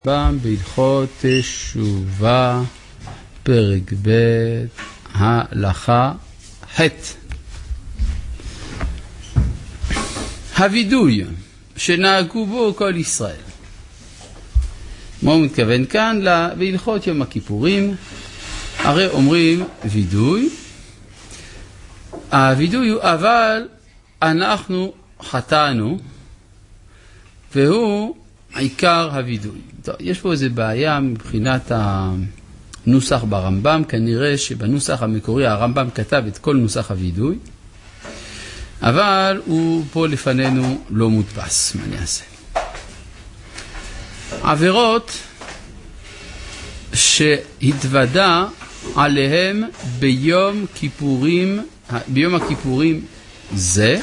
בהלכות תשובה, פרק ב', הלכה ח'. הווידוי שנהגו בו כל ישראל. מה הוא מתכוון כאן? בהלכות יום הכיפורים, הרי אומרים וידוי. הווידוי הוא אבל אנחנו חטאנו, והוא עיקר הווידוי. טוב, יש פה איזו בעיה מבחינת הנוסח ברמב"ם. כנראה שבנוסח המקורי הרמב"ם כתב את כל נוסח הווידוי, אבל הוא פה לפנינו לא מודפס. מה אני אעשה? עבירות שהתוודע עליהם ביום הכיפורים זה,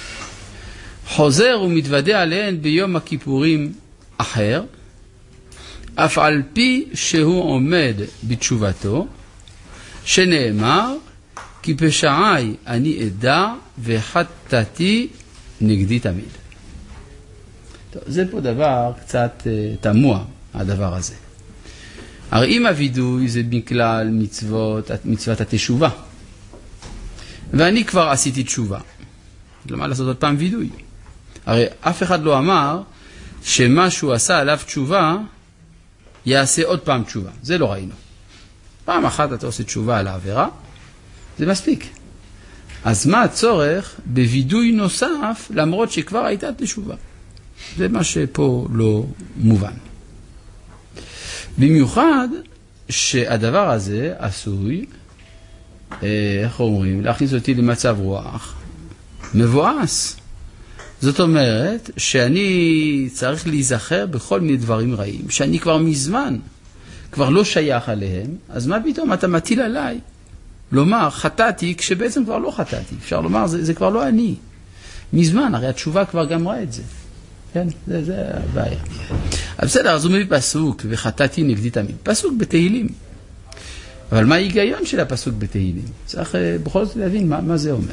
חוזר ומתוודע עליהן ביום הכיפורים אחר, אף על פי שהוא עומד בתשובתו, שנאמר, כי פשעי אני אדע וחטאתי נגדי תמיד. טוב, זה פה דבר קצת תמוה, הדבר הזה. הרי אם הווידוי זה מכלל מצוות התשובה, ואני כבר עשיתי תשובה, למה לעשות עוד פעם וידוי? הרי אף אחד לא אמר שמה שהוא עשה עליו תשובה יעשה עוד פעם תשובה. זה לא ראינו. פעם אחת אתה עושה תשובה על העבירה, זה מספיק. אז מה הצורך בווידוי נוסף למרות שכבר הייתה תשובה? זה מה שפה לא מובן. במיוחד שהדבר הזה עשוי, איך אומרים, להכניס אותי למצב רוח מבואס. זאת אומרת שאני צריך להיזכר בכל מיני דברים רעים שאני כבר מזמן כבר לא שייך עליהם. אז מה פתאום אתה מטיל עליי לומר חטאתי כשבעצם כבר לא חטאתי? אפשר לומר זה כבר לא אני מזמן, הרי התשובה כבר גמרה את זה. כן, זה הבעיה. אז בסדר, אז הוא מביא פסוק וחטאתי נגדי תמיד, פסוק בתהילים. אבל מה ההיגיון של הפסוק בתהילים? צריך בכל זאת להבין מה זה אומר.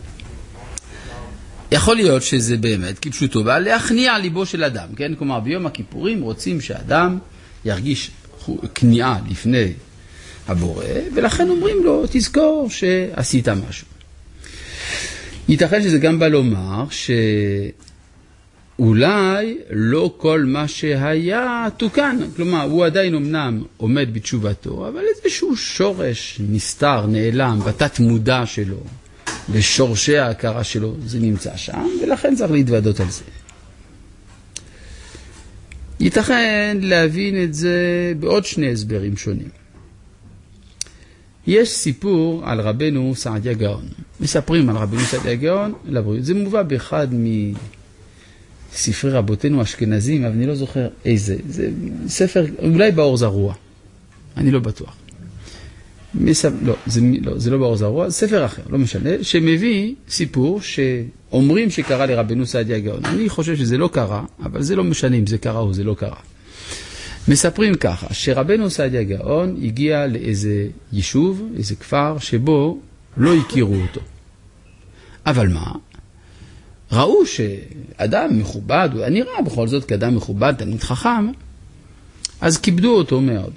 יכול להיות שזה באמת כפשוטו בא להכניע ליבו של אדם, כן? כלומר ביום הכיפורים רוצים שאדם ירגיש כניעה לפני הבורא, ולכן אומרים לו תזכור שעשית משהו. ייתכן שזה גם בא לומר שאולי לא כל מה שהיה תוקן, כלומר הוא עדיין אמנם עומד בתשובתו, אבל איזשהו שורש נסתר, נעלם בתת מודע שלו, בשורשי ההכרה שלו, זה נמצא שם, ולכן צריך להתוודות על זה. ייתכן להבין את זה בעוד שני הסברים שונים. יש סיפור על רבנו סעדיה גאון. מספרים על רבנו סעדיה גאון לבריאות. זה מובא באחד מספרי רבותינו אשכנזים, אבל אני לא זוכר איזה. זה ספר, אולי באור זרוע. אני לא בטוח. זה לא באור זרוע, זה ספר אחר, לא משנה, שמביא סיפור שאומרים שקרה לרבנו סעדיה גאון. אני חושב שזה לא קרה, אבל זה לא משנה אם זה קרה או זה לא קרה. מספרים ככה, שרבנו סעדיה גאון הגיע לאיזה יישוב, איזה כפר, שבו לא הכירו אותו. אבל מה? ראו שאדם מכובד, הוא נראה בכל זאת כאדם מכובד, תלמיד חכם, אז כיבדו אותו מאוד.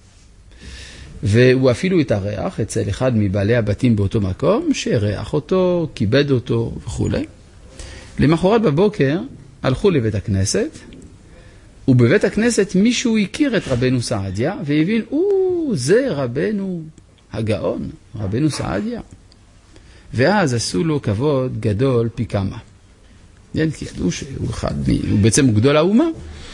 והוא אפילו התארח אצל אחד מבעלי הבתים באותו מקום, שהריח אותו, כיבד אותו וכו'. למחרת בבוקר הלכו לבית הכנסת, ובבית הכנסת מישהו הכיר את רבנו סעדיה, והבין, זה רבנו הגאון, רבנו סעדיה. ואז עשו לו כבוד גדול פי כמה. כי ידעו שהוא בעצם גדול האומה.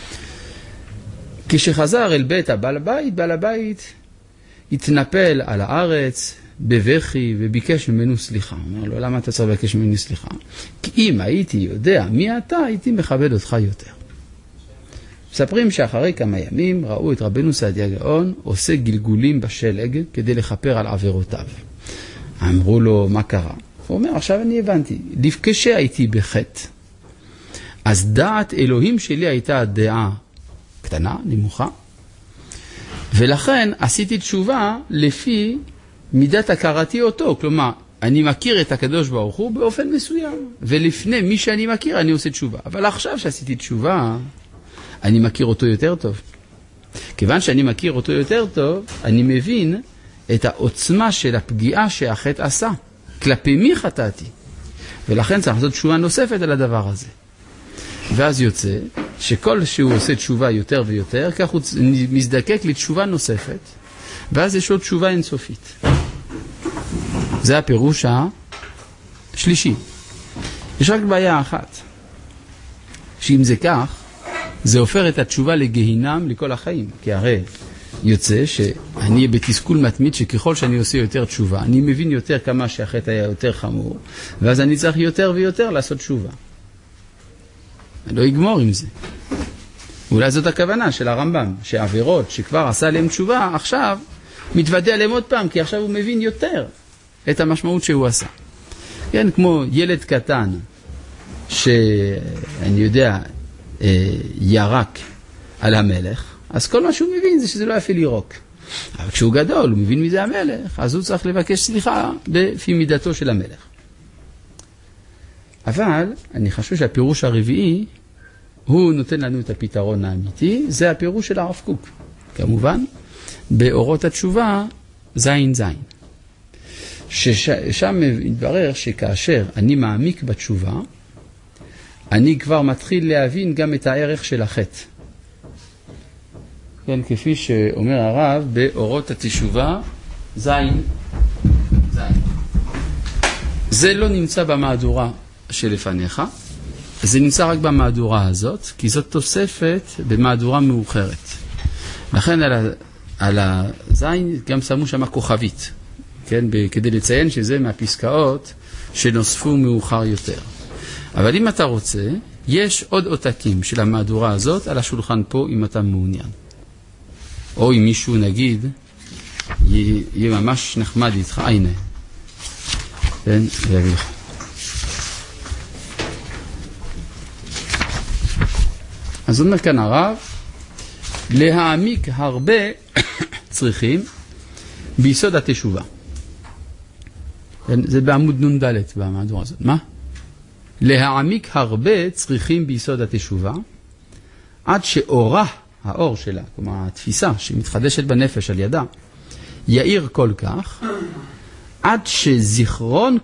כשחזר אל בית בעל הבית התנפל על הארץ בבכי וביקש ממנו סליחה. הוא אומר לו, למה אתה צריך לבקש ממנו סליחה? כי אם הייתי יודע מי אתה, הייתי מכבד אותך יותר. מספרים שאחרי כמה ימים ראו את רבנו סעדיה גאון עושה גלגולים בשלג כדי לכפר על עבירותיו. אמרו לו, מה קרה? הוא אומר, עכשיו אני הבנתי, כשהייתי בחטא, אז דעת אלוהים שלי הייתה דעה קטנה, נמוכה, ולכן עשיתי תשובה לפי מידת הכרתי אותו. כלומר, אני מכיר את הקדוש ברוך הוא באופן מסוים, ולפני מי שאני מכיר אני עושה תשובה. אבל עכשיו שעשיתי תשובה, אני מכיר אותו יותר טוב. כיוון שאני מכיר אותו יותר טוב, אני מבין את העוצמה של הפגיעה שהחטא עשה. כלפי מי חטאתי? ולכן צריך לעשות תשובה נוספת על הדבר הזה. ואז יוצא שכל שהוא עושה תשובה יותר ויותר, כך הוא מזדקק לתשובה נוספת, ואז יש לו תשובה אינסופית. זה הפירוש השלישי. יש רק בעיה אחת, שאם זה כך, זה הופך את התשובה לגהינם לכל החיים. כי הרי יוצא שאני אהיה בתסכול מתמיד שככל שאני עושה יותר תשובה, אני מבין יותר כמה שהחטא היה יותר חמור, ואז אני צריך יותר ויותר לעשות תשובה. אני לא אגמור עם זה. אולי זאת הכוונה של הרמב"ם, שעבירות שכבר עשה להם תשובה, עכשיו מתוודע להם עוד פעם, כי עכשיו הוא מבין יותר את המשמעות שהוא עשה. כן, כמו ילד קטן, שאני יודע, ירק על המלך, אז כל מה שהוא מבין זה שזה לא יפה לירוק. אבל כשהוא גדול, הוא מבין מי זה המלך, אז הוא צריך לבקש סליחה לפי מידתו של המלך. אבל אני חושב שהפירוש הרביעי, הוא נותן לנו את הפתרון האמיתי, זה הפירוש של הרב קוק. כמובן, באורות התשובה, זין זין. ששם מתברר שכאשר אני מעמיק בתשובה, אני כבר מתחיל להבין גם את הערך של החטא. כן, כפי שאומר הרב, באורות התשובה, זין זין. זה לא נמצא במהדורה שלפניך, זה נמצא רק במהדורה הזאת, כי זאת תוספת במהדורה מאוחרת. לכן על הזין גם שמו שם כוכבית, כן, כדי לציין שזה מהפסקאות שנוספו מאוחר יותר. אבל אם אתה רוצה, יש עוד עותקים של המהדורה הזאת על השולחן פה, אם אתה מעוניין. או אם מישהו נגיד, יהיה ממש נחמד איתך, הנה. כן, ויביא לך. אז אומר כאן הרב, להעמיק הרבה צריכים ביסוד התשובה. זה בעמוד נ"ד במהדורה הזאת. מה? להעמיק הרבה צריכים ביסוד התשובה, עד שאורה, האור שלה, כלומר התפיסה שמתחדשת בנפש על ידה, יאיר כל כך, עד שזיכרון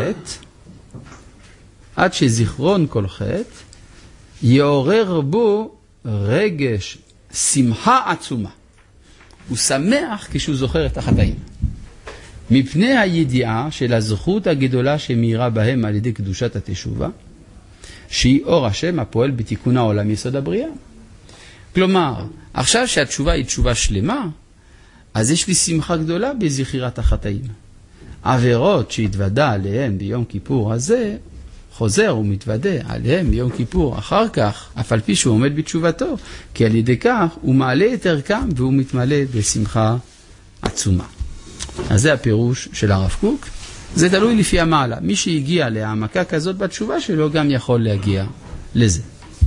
כל חטא, יעורר בו רגש שמחה עצומה. הוא שמח כשהוא זוכר את החטאים. מפני הידיעה של הזכות הגדולה שמאירה בהם על ידי קדושת התשובה, שהיא אור השם הפועל בתיקון העולם יסוד הבריאה. כלומר, עכשיו שהתשובה היא תשובה שלמה, אז יש לי שמחה גדולה בזכירת החטאים. עבירות שהתוודע עליהם ביום כיפור הזה, חוזר ומתוודע עליהם ביום כיפור אחר כך, אף על פי שהוא עומד בתשובתו, כי על ידי כך הוא מעלה את ערכם והוא מתמלא בשמחה עצומה. אז זה הפירוש של הרב קוק. זה תלוי לפי המעלה. מי שהגיע להעמקה כזאת בתשובה שלו גם יכול להגיע לזה.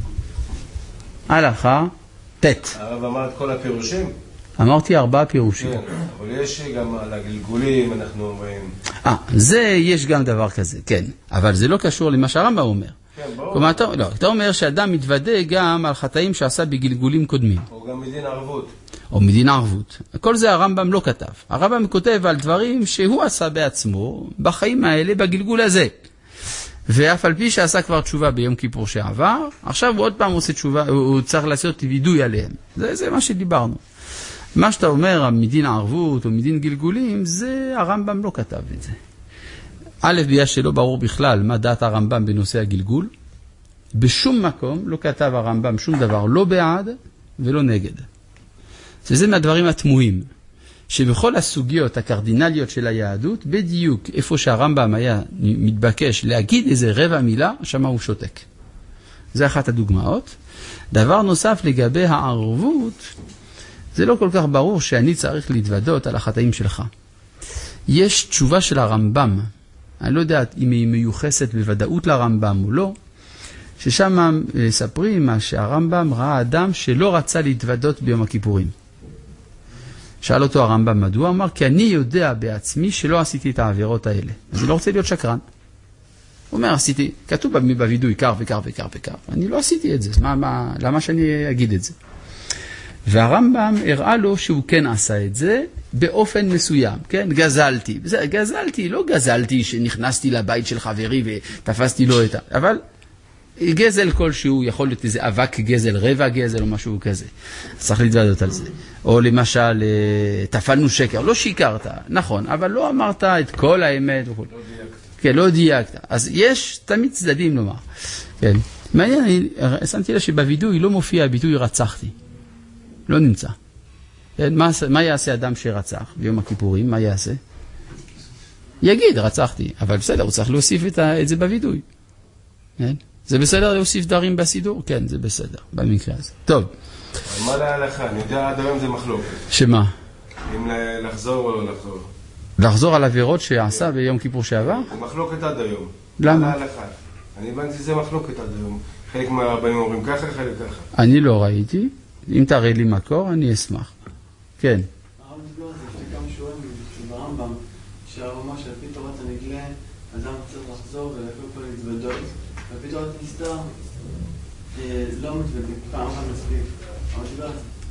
הלכה תת. הרב אמר את כל הפירושים? אמרתי 4 פירושים. כן, אבל יש גם על הגלגולים, אנחנו אומרים... זה יש גם דבר כזה, כן. אבל זה לא קשור למה שהרמב"ם אומר. כן, ברור. כלומר, אתה אומר שאדם מתוודה גם על חטאים שעשה בגלגולים קודמים. או גם מדין ערבות. או מדין ערבות. כל זה הרמב"ם לא כתב. הרמב"ם כותב על דברים שהוא עשה בעצמו, בחיים האלה, בגלגול הזה. ואף על פי שעשה כבר תשובה ביום כיפור שעבר, עכשיו הוא עוד פעם עושה תשובה, הוא צריך לעשות וידוי עליהם. זה מה שדיברנו. מה שאתה אומר, מדין ערבות או מדין גלגולים, זה הרמב"ם לא כתב את זה. א', בגלל שלא ברור בכלל מה דעת הרמב"ם בנושא הגלגול, בשום מקום לא כתב הרמב"ם שום דבר, לא בעד ולא נגד. זה מהדברים התמוהים, שבכל הסוגיות הקרדינליות של היהדות, בדיוק איפה שהרמב"ם היה מתבקש להגיד איזה רבע מילה, שמה הוא שותק. זה אחת הדוגמאות. דבר נוסף לגבי הערבות, זה לא כל כך ברור שאני צריך להתוודות על החטאים שלך. יש תשובה של הרמב"ם, אני לא יודעת אם היא מיוחסת בוודאות לרמב"ם או לא, ששם ספרים מה שהרמב"ם ראה אדם שלא רצה להתוודות ביום הכיפורים. שאל אותו הרמב"ם מדוע, אמר כי אני יודע בעצמי שלא עשיתי את העבירות האלה. אז אני לא רוצה להיות שקרן. הוא אומר, עשיתי, כתוב בווידוי, כך וכך וכך וכך. אני לא עשיתי את זה, למה שאני אגיד את זה? והרמב"ם הראה לו שהוא כן עשה את זה באופן מסוים, כן? גזלתי. גזלתי, לא גזלתי שנכנסתי לבית של חברי ותפסתי לו את ה... אבל גזל כלשהו, יכול להיות איזה אבק גזל, רבע גזל או משהו כזה. צריך להתוודות על זה. או למשל, תפלנו שקר, לא שיקרת, נכון, אבל לא אמרת את כל האמת. לא דייקת. כן, לא דייקת. אז יש תמיד צדדים לומר. כן. מעניין, אני שמתי לה שבווידוי לא מופיע הביטוי רצחתי. לא נמצא. כן, מה יעשה אדם שרצח ביום הכיפורים? מה יעשה? יגיד, רצחתי. אבל בסדר, הוא צריך להוסיף את זה בווידוי. כן? זה בסדר להוסיף דברים בסידור? כן, זה בסדר, במקרה הזה. טוב. מה להלכה? אני יודע עד היום זה מחלוקת. שמה? אם לחזור או לא לחזור. לחזור על עבירות שעשה ביום כיפור שעבר? זה מחלוקת עד היום. למה? להלכה. אני הבנתי שזה מחלוקת עד היום. חלק מהרבנים אומרים ככה, חלק ככה. אני לא ראיתי. אם תראה לי מקור, אני אשמח. כן. הרב דיבר על זה, לפני כמה שבועות ברמב"ם, שהרב אמר שעל פי תורת הנגלה, אדם צריך לחזור ולקום פה להתוודות, ועל פי תורת נסתר, לא מתוודים, פעם אחת מספיק. הרב דיבר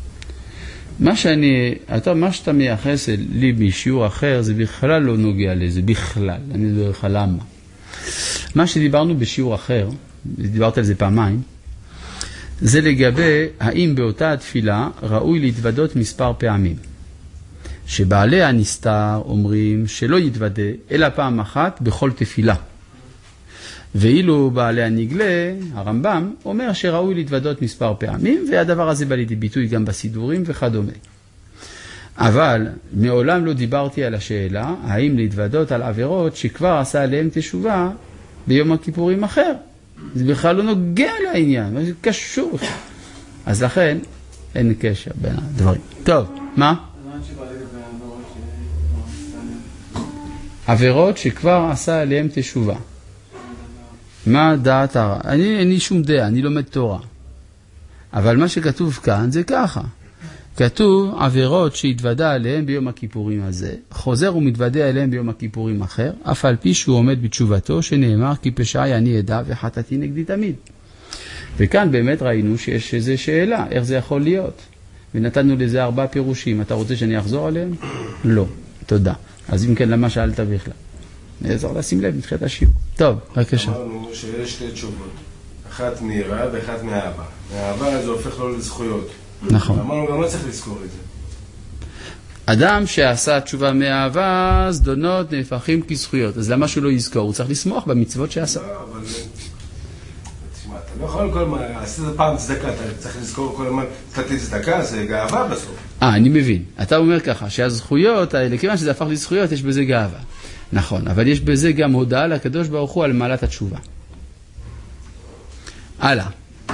על זה. מה שאתה מייחס לי בשיעור אחר, זה בכלל לא נוגע לזה, בכלל. אני מדבר לך למה. מה שדיברנו בשיעור אחר, דיברת על זה פעמיים, זה לגבי האם באותה התפילה ראוי להתוודות מספר פעמים. שבעלי הנסתר אומרים שלא יתוודה אלא פעם אחת בכל תפילה. ואילו בעלי הנגלה, הרמב"ם, אומר שראוי להתוודות מספר פעמים, והדבר הזה בא לידי ביטוי גם בסידורים וכדומה. אבל מעולם לא דיברתי על השאלה האם להתוודות על עבירות שכבר עשה עליהם תשובה ביום הכיפורים אחר. זה בכלל לא נוגע לעניין, זה קשור. אז לכן אין קשר בין הדברים. טוב, מה? עבירות שכבר עשה עליהם תשובה. מה דעת הרע? אין לי שום דעה, אני לומד תורה. אבל מה שכתוב כאן זה ככה. כתוב עבירות שהתוודע עליהם ביום הכיפורים הזה, חוזר ומתוודע עליהם ביום הכיפורים אחר, אף על פי שהוא עומד בתשובתו שנאמר כי פשעי אני אדע וחטאתי נגדי תמיד. וכאן באמת ראינו שיש איזו שאלה, איך זה יכול להיות? ונתנו לזה 4 פירושים, אתה רוצה שאני אחזור עליהם? לא, תודה. אז אם כן, למה שאלת בכלל? נעזור לשים לב, מתחילת השיעור. טוב, בבקשה. אמרנו שיש 2 תשובות, אחת מיראה ואחת מאהבה. מאהבה זה הופך לו לזכויות. נכון. אמרנו גם לא צריך לזכור את זה. אדם שעשה תשובה מאהבה, זדונות נהפכים כזכויות. אז למה שהוא לא יזכור? הוא צריך לשמוח במצוות שעשה. לא, אבל... תשמע, אתה לא יכול כל מה... עשית פעם צדקה, אתה צריך לזכור כל מה... תתתי צדקה, זה גאווה בסוף. אני מבין. אתה אומר ככה, שהזכויות האלה, כיוון שזה הפך לזכויות, יש בזה גאווה. נכון, אבל יש בזה גם הודעה לקדוש ברוך הוא על מעלת התשובה. הלאה.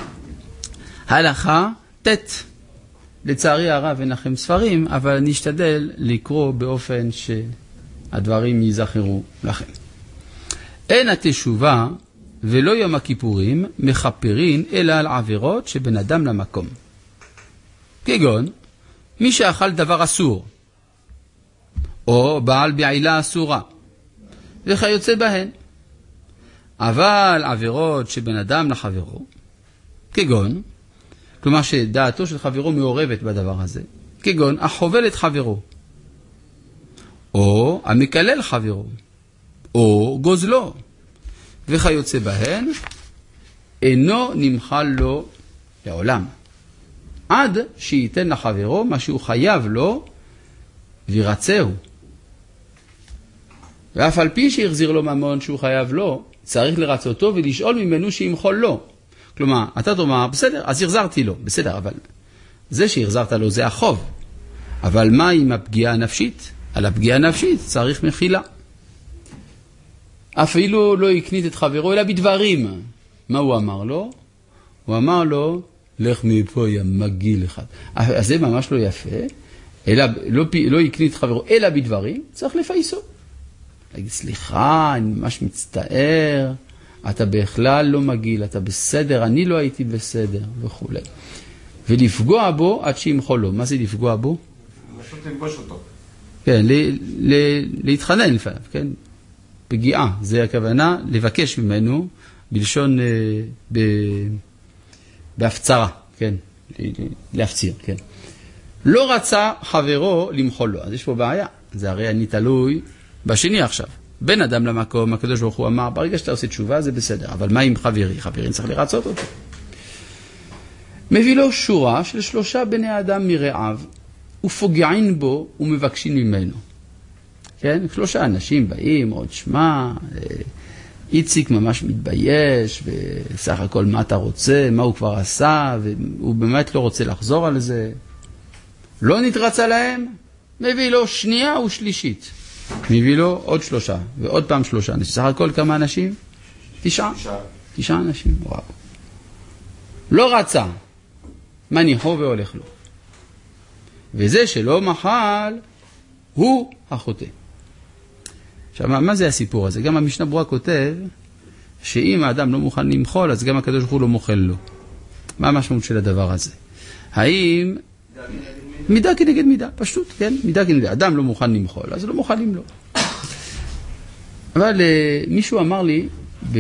הלכה תת. לצערי הרב אין לכם ספרים, אבל נשתדל לקרוא באופן שהדברים ייזכרו לכם. אין התשובה ולא יום הכיפורים מחפרין אלא על עבירות שבין אדם למקום. כגון, מי שאכל דבר אסור, או בעל בעילה אסורה, וכיוצא בהן. אבל עבירות שבין אדם לחברו, כגון, כלומר שדעתו של חברו מעורבת בדבר הזה, כגון החובל את חברו, או המקלל חברו, או גוזלו, וכיוצא בהן, אינו נמחל לו לעולם, עד שייתן לחברו מה שהוא חייב לו וירצהו. ואף על פי שיחזיר לו ממון שהוא חייב לו, צריך לרצותו ולשאול ממנו שימחול לו. כלומר, אתה תאמר, בסדר, אז החזרתי לו, בסדר, אבל זה שהחזרת לו זה החוב. אבל מה עם הפגיעה הנפשית? על הפגיעה הנפשית צריך מחילה. אפילו לא יקנית את חברו, אלא בדברים. מה הוא אמר לו? הוא אמר לו, לך מפה יא מגעיל אחד. אז זה ממש לא יפה, אלא, לא יקנית את חברו, אלא בדברים, צריך לפייסו. להגיד, סליחה, אני ממש מצטער, אתה בכלל לא מגעיל, אתה בסדר, אני לא הייתי בסדר, וכו'. ולפגוע בו עד שימחול לו. מה זה לפגוע בו? פשוט ללבוש אותו. כן, להתחנן לפעמים, כן? פגיעה, זה הכוונה לבקש ממנו בלשון, בהפצרה, כן? להפציר, כן? לא רצה חברו למחול לו. אז יש פה בעיה. זה הרי אני תלוי בשני עכשיו. בין אדם למקום, הקדוש ברוך הוא אמר, ברגע שאתה עושה תשובה זה בסדר. אבל מה עם חברי? חברי צריך לרצות אותו. מביא לו שורה של 3 בני אדם מרעיו, ופוגעים בו ומבקשים ממנו. כן? 3 אנשים באים, עוד שמה, איציק ממש מתבייש, וסך הכל מה אתה רוצה, מה הוא כבר עשה, והוא באמת לא רוצה לחזור על זה. לא נתרצה להם, מביא לו שנייה ושלישית. מביא לו עוד 3, ועוד פעם 3. סך הכל כמה אנשים? 9. 9 אנשים, וואו. לא רצה, מניחו והולך לו. וזה שלא מחל, הוא החוטא. עכשיו, מה זה הסיפור הזה? גם המשנה ברורה כותב, שאם האדם לא מוכן למחול, אז גם הקדוש ברוך הוא לא מוחל לו. מה המשמעות של הדבר הזה? האם... מידה כנגד מידה, פשוט, כן? מידה כנגד מידה. אדם לא מוכן למחול, אז לא מוכנים לו. אבל מישהו אמר לי,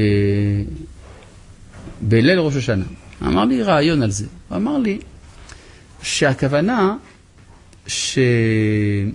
בליל ראש השנה, אמר לי רעיון על זה. הוא אמר לי שהכוונה שעיקר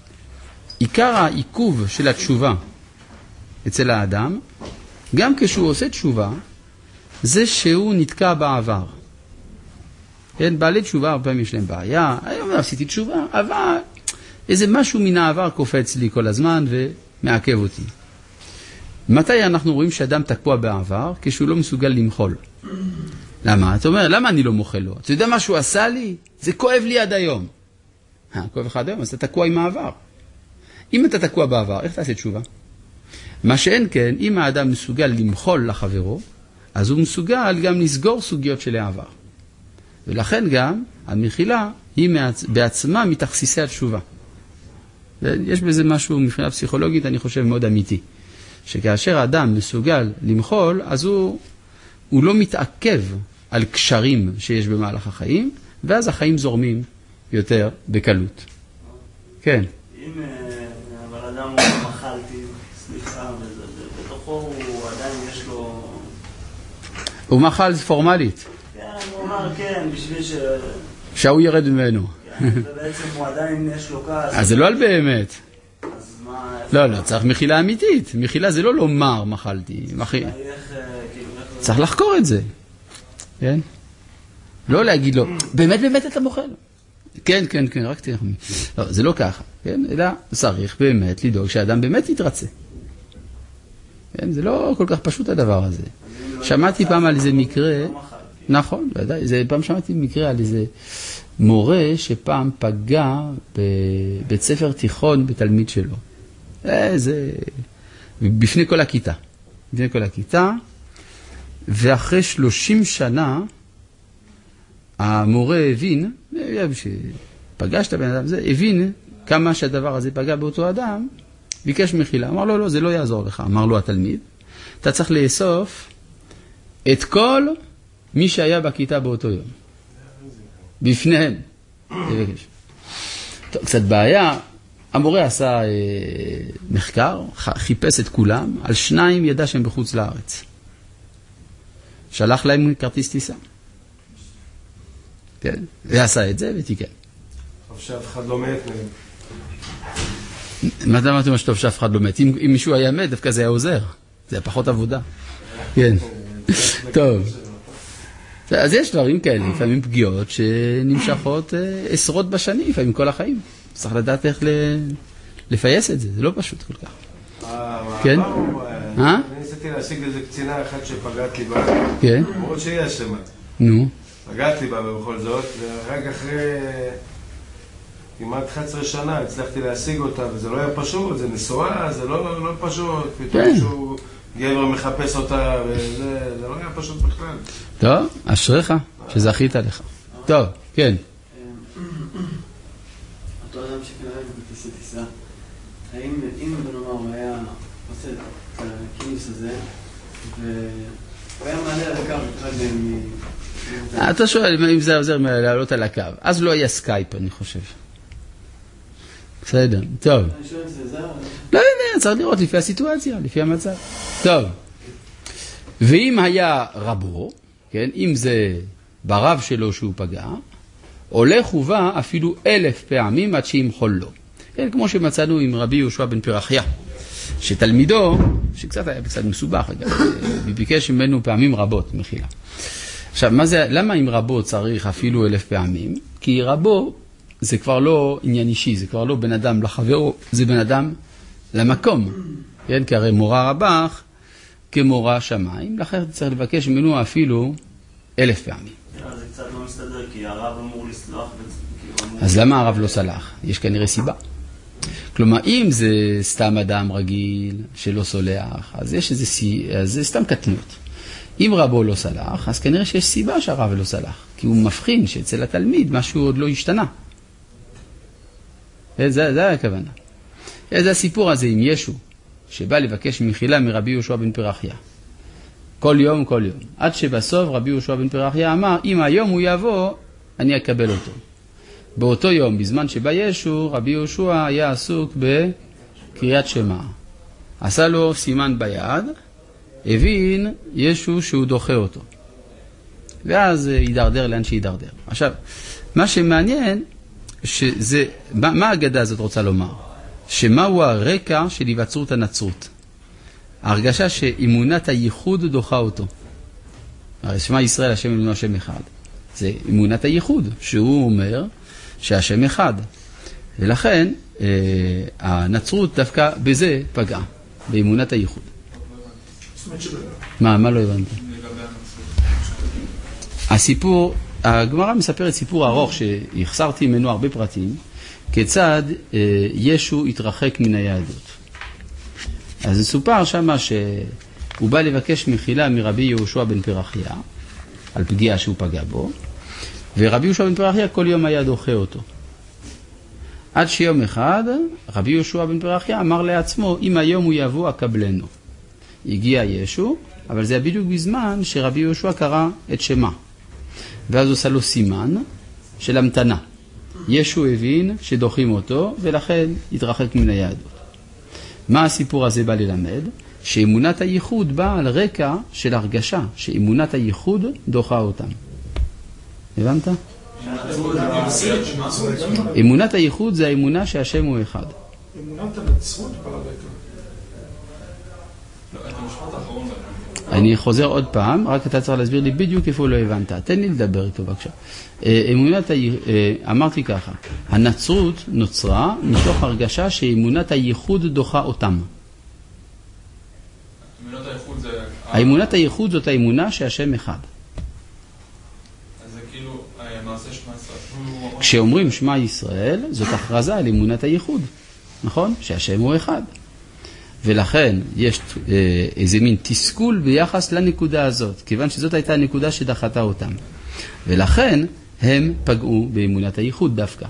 העיכוב של התשובה אצל האדם, גם כשהוא עושה תשובה, זה שהוא נתקע בעבר. כן, בעלי תשובה הרבה פעמים יש להם בעיה, היום עשיתי תשובה, אבל איזה משהו מן העבר קופץ לי כל הזמן ומעכב אותי. מתי אנחנו רואים שאדם תקוע בעבר? כשהוא לא מסוגל למחול. למה? אתה אומר, למה אני לא מוחל לו? אתה יודע מה שהוא עשה לי? זה כואב לי עד היום. כואב לך עד היום, אז אתה תקוע עם העבר. אם אתה תקוע בעבר, איך תעשה תשובה? מה שאין כן, אם האדם מסוגל למחול לחברו, אז הוא מסוגל גם לסגור סוגיות של העבר. ולכן גם המחילה היא בעצמה מתכסיסי התשובה. יש בזה משהו מבחינה פסיכולוגית, אני חושב מאוד אמיתי. שכאשר האדם מסוגל למחול, אז הוא לא מתעכב על קשרים שיש במהלך החיים, ואז החיים זורמים יותר בקלות. כן. אם אבל אדם הוא מחלתי, סליחה, ובתוכו הוא עדיין יש לו... הוא מחל פורמלית. כן, הוא אמר כן, בשביל שהוא ירד ממנו. ובעצם הוא עדיין יש לו כעס. אז זה לא על באמת. אז מה... לא, צריך מחילה אמיתית. מחילה זה לא לומר מחלתי. צריך לחקור את זה. כן? לא להגיד לו, באמת אתה מוחל. כן, רק תראה. לא, זה לא ככה. כן? אלא צריך באמת לדאוג שהאדם באמת יתרצה. כן? זה לא כל כך פשוט הדבר הזה. שמעתי פעם על איזה מקרה, נכון, פעם שמעתי מקרה על איזה מורה שפעם פגע בבית ספר תיכון בתלמיד שלו. זה בפני כל הכיתה. בפני כל הכיתה, ואחרי 30 שנה, המורה הבין, שפגש את הבן אדם הזה, הבין כמה שהדבר הזה פגע באותו אדם, ביקש מחילה. אמר לו, לא, זה לא יעזור לך. אמר לו התלמיד, אתה צריך לאסוף את כל מי שהיה בכיתה באותו יום. בפניהם. טוב, קצת בעיה. המורה עשה מחקר, חיפש את כולם, על 2 ידע שהם בחוץ לארץ. שלח להם כרטיס טיסה. כן? ועשה את זה ותיקן. טוב שאף אחד לא מת. מה אתה אמרתי שטוב שאף אחד לא מת? אם מישהו היה מת, דווקא זה היה עוזר. זה היה פחות עבודה. כן. טוב. אז יש דברים כאלה, לפעמים פגיעות שנמשכות עשרות בשנים, לפעמים כל החיים. צריך לדעת איך לפייס את זה, זה לא פשוט כל כך. כן? אני ניסיתי להשיג איזה קצינה אחת שפגעת לי בה. כן. למרות שהיא אשמה. נו. פגעת לי בה בכל זאת, ורק אחרי כמעט 11 שנה הצלחתי להשיג אותה, וזה לא היה פשוט, זה נשואה, זה לא פשוט. פתאום שהוא גבר מחפש אותה, וזה לא היה פשוט בכלל. טוב, אשריך שזכית לך. טוב, כן. אותו אדם שכנראה בטיסה טיסה, האם אם בנאמר הוא היה עושה את הכינוס הזה, והוא היה מעלה על הקו אחד מהם... אתה שואל אם זה עוזר לעלות על הקו. אז לא היה סקייפ, אני חושב. בסדר, טוב. אני שואל את זה, זה... לא יודע, צריך לראות לפי הסיטואציה, לפי המצב. טוב. ואם היה רבו, כן, אם זה ברב שלו שהוא פגע, הולך ובא אפילו 1000 פעמים עד שימחול לו. כן, כמו שמצאנו עם רבי יהושע בן פרחיה, שתלמידו, שקצת היה קצת מסובך, ביקש ממנו פעמים רבות מחילה. עכשיו, למה עם רבו צריך אפילו 1000 פעמים? כי רבו זה כבר לא עניין אישי, זה כבר לא בן אדם לחברו, זה בן אדם למקום. כן, כי הרי מורה רבך כמורה שמיים, לכן צריך לבקש ממנו אפילו 1000 פעמים. זה קצת לא מסתדר, כי הרב אמור לסלוח. אז למה הרב לא סלח? יש כנראה סיבה. כלומר, אם זה סתם אדם רגיל שלא סולח, אז יש איזה אז זה סתם קטנות. אם רבו לא סלח, אז כנראה שיש סיבה שהרב לא סלח, כי הוא מבחין שאצל התלמיד משהו עוד לא השתנה. זה הכוונה. זה הסיפור הזה עם ישו, שבא לבקש מחילה מרבי יהושע בן פרחיה. כל יום. עד שבסוף רבי יהושע בן פרחיה אמר, אם היום הוא יבוא, אני אקבל אותו. באותו יום, בזמן שבא ישו, רבי יהושע היה עסוק בקריאת שמע. עשה לו סימן ביד, הבין ישו שהוא דוחה אותו. ואז יידרדר לאן שידרדר. עכשיו, מה שמעניין, שזה, מה האגדה הזאת רוצה לומר? שמהו הרקע של היווצרות הנצרות? ההרגשה שאמונת הייחוד דוחה אותו. הרי שמע ישראל השם אלוהינו השם אחד. זה אמונת הייחוד, שהוא אומר שהשם אחד. ולכן הנצרות דווקא בזה פגעה, באמונת הייחוד. מה לא הבנת? הסיפור, הגמרא מספרת סיפור ארוך שהחסרתי ממנו הרבה פרטים, כיצד ישו התרחק מן היהדות. אז סופר שמה שהוא בא לבקש מחילה מרבי יהושע בן פרחיה, על פגיעה שהוא פגע בו, ורבי יהושע בן פרחיה כל יום היה דוחה אותו. עד שיום אחד רבי יהושע בן פרחיה אמר לעצמו, אם היום הוא יבוא אקבלנו. הגיע ישו, אבל זה היה בדיוק בזמן שרבי יהושע קרא את שמה. ואז הוא עושה לו סימן של המתנה. ישו הבין שדוחים אותו, ולכן התרחק מן היהדות. מה הסיפור הזה בא ללמד? שאמונת הייחוד באה על רקע של הרגשה, שאמונת הייחוד דוחה אותם. הבנת? אמונת הייחוד זה האמונה שהשם הוא אחד. אמונת הנצרות ברקע. אני חוזר עוד פעם, רק אתה צריך להסביר לי בדיוק איפה לא הבנת. תן לי לדבר איתו בבקשה. אמרתי ככה, הנצרות נוצרה מתוך הרגשה שאמונת הייחוד דוחה אותם. האמונת הייחוד זאת האמונה שהשם אחד. אז זה כאילו מעשה שמע ישראל. כשאומרים שמע ישראל, זאת הכרזה על אמונת הייחוד. נכון? שהשם הוא אחד. ולכן יש איזה מין תסכול ביחס לנקודה הזאת, כיוון שזאת הייתה הנקודה שדחתה אותם. ולכן הם פגעו באמונת הייחוד דווקא.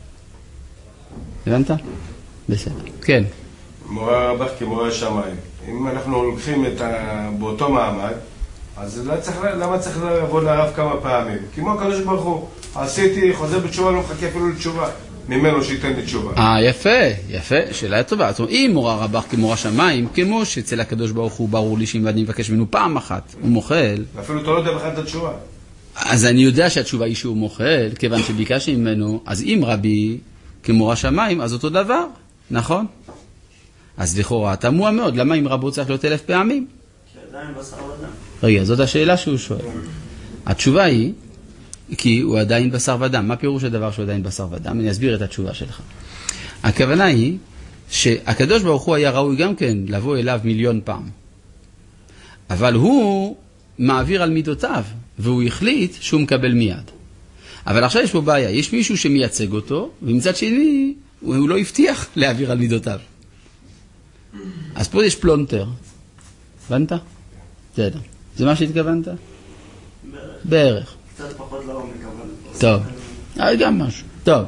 הבנת? בסדר. כן. מורה רבך כמורה שמיים. אם אנחנו לוקחים באותו מעמד, אז למה צריך לבוא לרב כמה פעמים? כמו הקדוש ברוך הוא, עשיתי, חוזר בתשובה, לא מחכה אפילו לתשובה. ממנו שייתן לי תשובה. יפה, שאלה טובה. זאת אומרת, אם מורה רבך כמורה שמיים, כמו שאצל הקדוש ברוך הוא ברור לי שאם אני מבקש ממנו פעם אחת, הוא מוחל. ואפילו אתה לא יודע בכלל את התשובה. אז אני יודע שהתשובה היא שהוא מוחל, כיוון שביקשתי ממנו, אז אם רבי כמורה שמיים, אז אותו דבר, נכון? אז לכאורה, תמוה מאוד, למה אם רבו צריך להיות 1000 פעמים? כי עדיין בשר ודם. רגע, זאת השאלה שהוא שואל. התשובה היא, כי הוא עדיין בשר ודם. מה פירוש הדבר שהוא עדיין בשר ודם? אני אסביר את התשובה שלך. הכוונה היא שהקדוש ברוך הוא היה ראוי גם כן לבוא אליו 1,000,000 פעם. אבל הוא מעביר על מידותיו, והוא החליט שהוא מקבל מיד. אבל עכשיו יש פה בעיה. יש מישהו שמייצג אותו, ומצד שני הוא לא הבטיח להעביר על מידותיו. אז פה יש פלונטר. הבנת? בסדר. זה מה שהתכוונת? בערך. קצת פחות לעומק, אבל... טוב, גם משהו. טוב.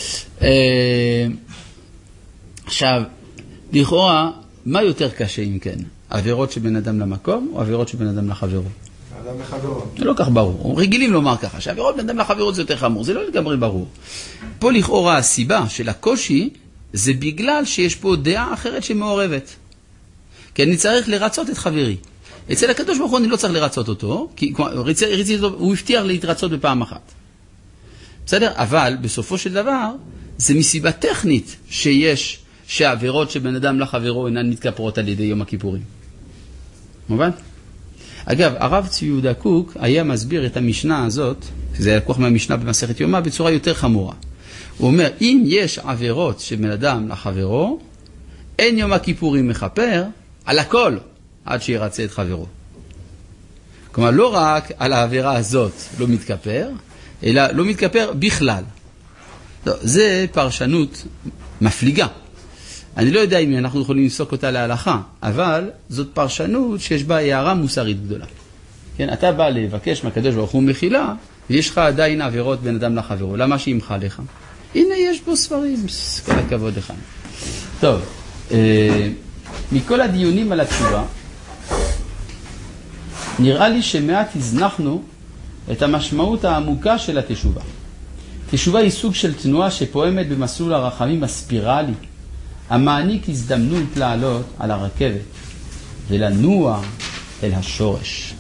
עכשיו, לכאורה, מה יותר קשה אם כן? עבירות שבין אדם למקום או עבירות שבין אדם לחברו? אדם לחברו. זה לא כך ברור. רגילים לומר ככה, שעבירות בין אדם לחברו זה יותר חמור. זה לא לגמרי ברור. פה לכאורה הסיבה של הקושי זה בגלל שיש פה דעה אחרת שמעורבת. כי אני צריך לרצות את חברי. אצל הקדוש ברוך הוא אני לא צריך לרצות אותו, כי הוא הבטיח להתרצות בפעם אחת. בסדר? אבל בסופו של דבר, זה מסיבה טכנית שהעבירות שבן אדם לחברו אינן מתכפרות על ידי יום הכיפורים. מובן? אגב, הרב צבי יהודה קוק היה מסביר את המשנה הזאת, שזה היה לקוח מהמשנה במסכת יומא, בצורה יותר חמורה. הוא אומר, אם יש עבירות שבן אדם לחברו, אין יום הכיפורים מכפר על הכל עד שירצה את חברו. כלומר, לא רק על העבירה הזאת לא מתכפר, אלא לא מתכפר בכלל. לא, זה פרשנות מפליגה. אני לא יודע אם אנחנו יכולים לפסוק אותה להלכה, אבל זאת פרשנות שיש בה הערה מוסרית גדולה. כן, אתה בא לבקש מהקדוש ברוך הוא מחילה, ויש לך עדיין עבירות בין אדם לחברו. למה שימחה לך? הנה יש בו ספרים, כל הכבוד לך. טוב, מכל הדיונים על התשובה, נראה לי שמעט הזנחנו את המשמעות העמוקה של התשובה. תשובה היא סוג של תנועה שפועמת במסלול הרחמים הספירלי, המעניק הזדמנות לעלות על הרכבת ולנוע אל השורש.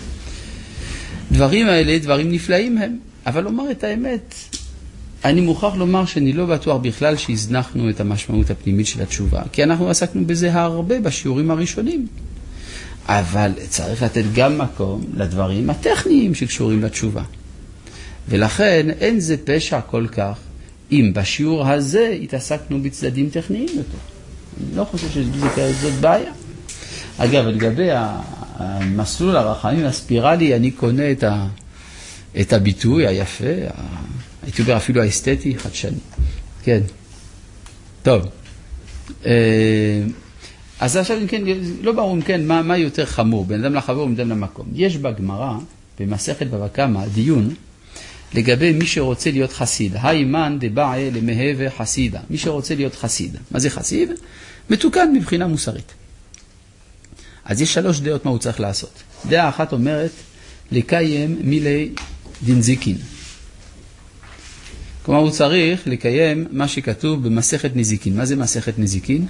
דברים האלה, דברים נפלאים הם, אבל לומר את האמת, אני מוכרח לומר שאני לא בטוח בכלל שהזנחנו את המשמעות הפנימית של התשובה, כי אנחנו עסקנו בזה הרבה בשיעורים הראשונים. אבל צריך לתת גם מקום לדברים הטכניים שקשורים לתשובה. ולכן אין זה פשע כל כך אם בשיעור הזה התעסקנו בצדדים טכניים יותר. אני לא חושב שזאת בעיה. אגב, לגבי המסלול הרחמים הספירלי, אני קונה את הביטוי היפה, הייתי אומר אפילו האסתטי, חדשני. כן. טוב. אז עכשיו, כן, לא ברור, כן, מה יותר חמור, בין אדם לחבר ובין אדם למקום. יש בגמרא, במסכת בבא קמא, דיון לגבי מי שרוצה להיות חסיד. הימן דבעי למהווה חסידה. מי שרוצה להיות חסיד. מה זה חסיד? מתוקן מבחינה מוסרית. אז יש 3 דעות מה הוא צריך לעשות. דעה אחת אומרת, לקיים מילי דנזיקין. כלומר, הוא צריך לקיים מה שכתוב במסכת נזיקין. מה זה מסכת נזיקין?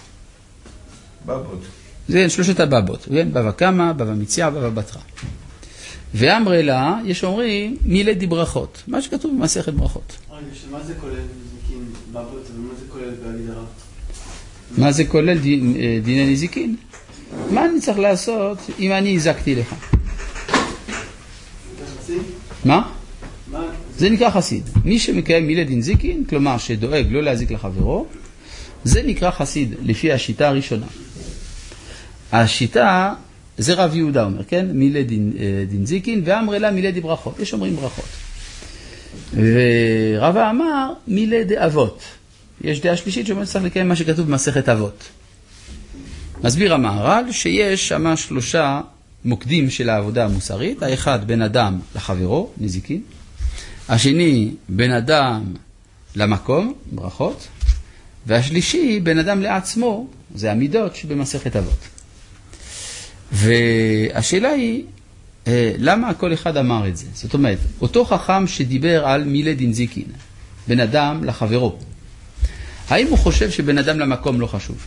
בבות. זה 3 הבבות. בבא קמא, בבא מציעא, בבא בתרא. ואמרי לה, יש אומרים, מילי דברכות. מה שכתוב במסכת ברכות. רגע, שמה זה כולל נזיקין בבות, ומה זה כולל בהגדרה? מה זה כולל דיני נזיקין? מה אני צריך לעשות אם אני הזקתי לך? מה? זה נקרא חסיד. מי שמקיים מילי דנזיקין, כלומר שדואג לא להזיק לחברו, זה נקרא חסיד, לפי השיטה הראשונה. השיטה, זה רב יהודה אומר, כן? מילי דנזיקין, ואמרי לה מילי דברכות. יש אומרים ברכות. ורבא אמר מילי דאבות. יש דעה שלישית שאומרת צריך לקיים מה שכתוב במסכת אבות. מסביר המהר"ל שיש שם 3 מוקדים של העבודה המוסרית. האחד בין אדם לחברו, נזיקין. השני בין אדם למקום, ברכות. והשלישי בין אדם לעצמו, זה המידות שבמסכת אבות. והשאלה היא, למה כל אחד אמר את זה? זאת אומרת, אותו חכם שדיבר על מילי דנזיקין, בין אדם לחברו, האם הוא חושב שבין אדם למקום לא חשוב?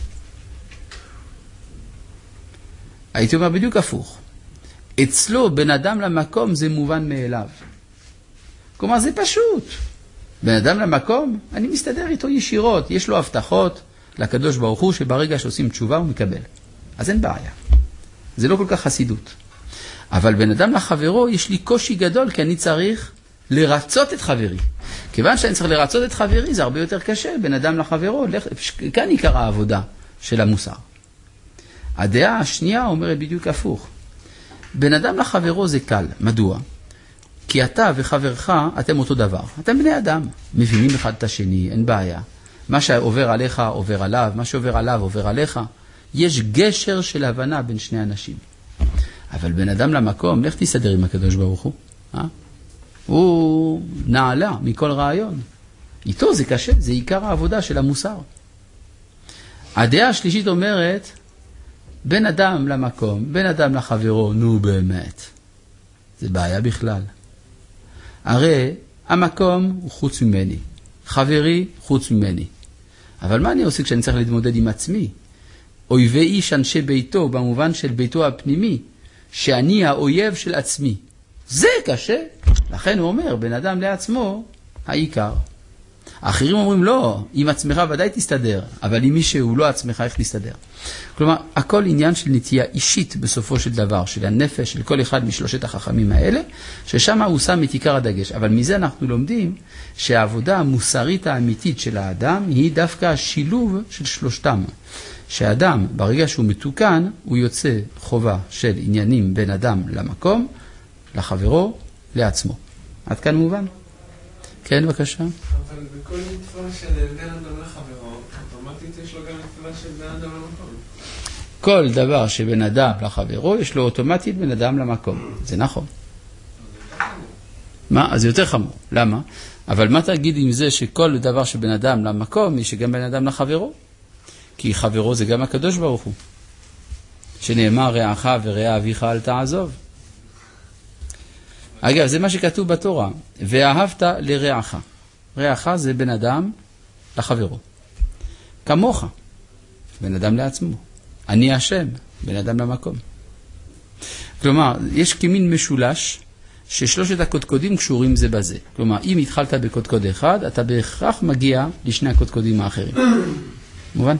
הייתי אומר בדיוק הפוך. אצלו בין אדם למקום זה מובן מאליו. כלומר זה פשוט. בין אדם למקום, אני מסתדר איתו ישירות. יש לו הבטחות לקדוש ברוך הוא שברגע שעושים תשובה הוא מקבל. אז אין בעיה. זה לא כל כך חסידות. אבל בין אדם לחברו יש לי קושי גדול כי אני צריך לרצות את חברי. כיוון שאני צריך לרצות את חברי זה הרבה יותר קשה. בין אדם לחברו, כאן עיקר העבודה של המוסר. הדעה השנייה אומרת בדיוק הפוך. בין אדם לחברו זה קל. מדוע? כי אתה וחברך, אתם אותו דבר. אתם בני אדם. מבינים אחד את השני, אין בעיה. מה שעובר עליך עובר עליו, מה שעובר עליו עובר עליך. יש גשר של הבנה בין שני אנשים. אבל בין אדם למקום, לך תסדר עם הקדוש ברוך הוא. הוא נעלה מכל רעיון. איתו זה קשה, זה עיקר העבודה של המוסר. הדעה השלישית אומרת, בין אדם למקום, בין אדם לחברו, נו באמת. זה בעיה בכלל. הרי המקום הוא חוץ ממני, חברי חוץ ממני. אבל מה אני עושה כשאני צריך להתמודד עם עצמי? אויבי איש אנשי ביתו, במובן של ביתו הפנימי, שאני האויב של עצמי. זה קשה. לכן הוא אומר, בין אדם לעצמו, העיקר. האחרים אומרים לא, עם עצמך ודאי תסתדר, אבל עם מי שהוא לא עצמך איך תסתדר. כלומר, הכל עניין של נטייה אישית בסופו של דבר, של הנפש, של כל אחד משלושת החכמים האלה, ששם הוא שם את עיקר הדגש. אבל מזה אנחנו לומדים שהעבודה המוסרית האמיתית של האדם היא דווקא השילוב של שלושתם. שהאדם, ברגע שהוא מתוקן, הוא יוצא חובה של עניינים בין אדם למקום, לחברו, לעצמו. עד כאן מובן? כן, בבקשה. אבל בכל מצווה של בן אדם לחברו, אוטומטית יש לו גם מצווה של בן אדם למקום. כל דבר שבן אדם לחברו, יש לו אוטומטית בן אדם למקום. זה נכון. מה? אז זה יותר חמור. למה? אבל מה תגיד עם זה שכל דבר שבן אדם למקום, יש גם בן אדם לחברו? כי חברו זה גם הקדוש ברוך הוא. שנאמר רעך ורע אביך אל תעזוב. אגב, זה מה שכתוב בתורה. ואהבת לרעך. רעך זה בן אדם לחברו. כמוך. בן אדם לעצמו. אני השם. בן אדם למקום. כלומר, יש כמין משולש ששלושת הקודקודים קשורים זה בזה. כלומר, אם התחלת בקודקוד אחד, אתה בהכרח מגיע לשני הקודקודים האחרים. מובן?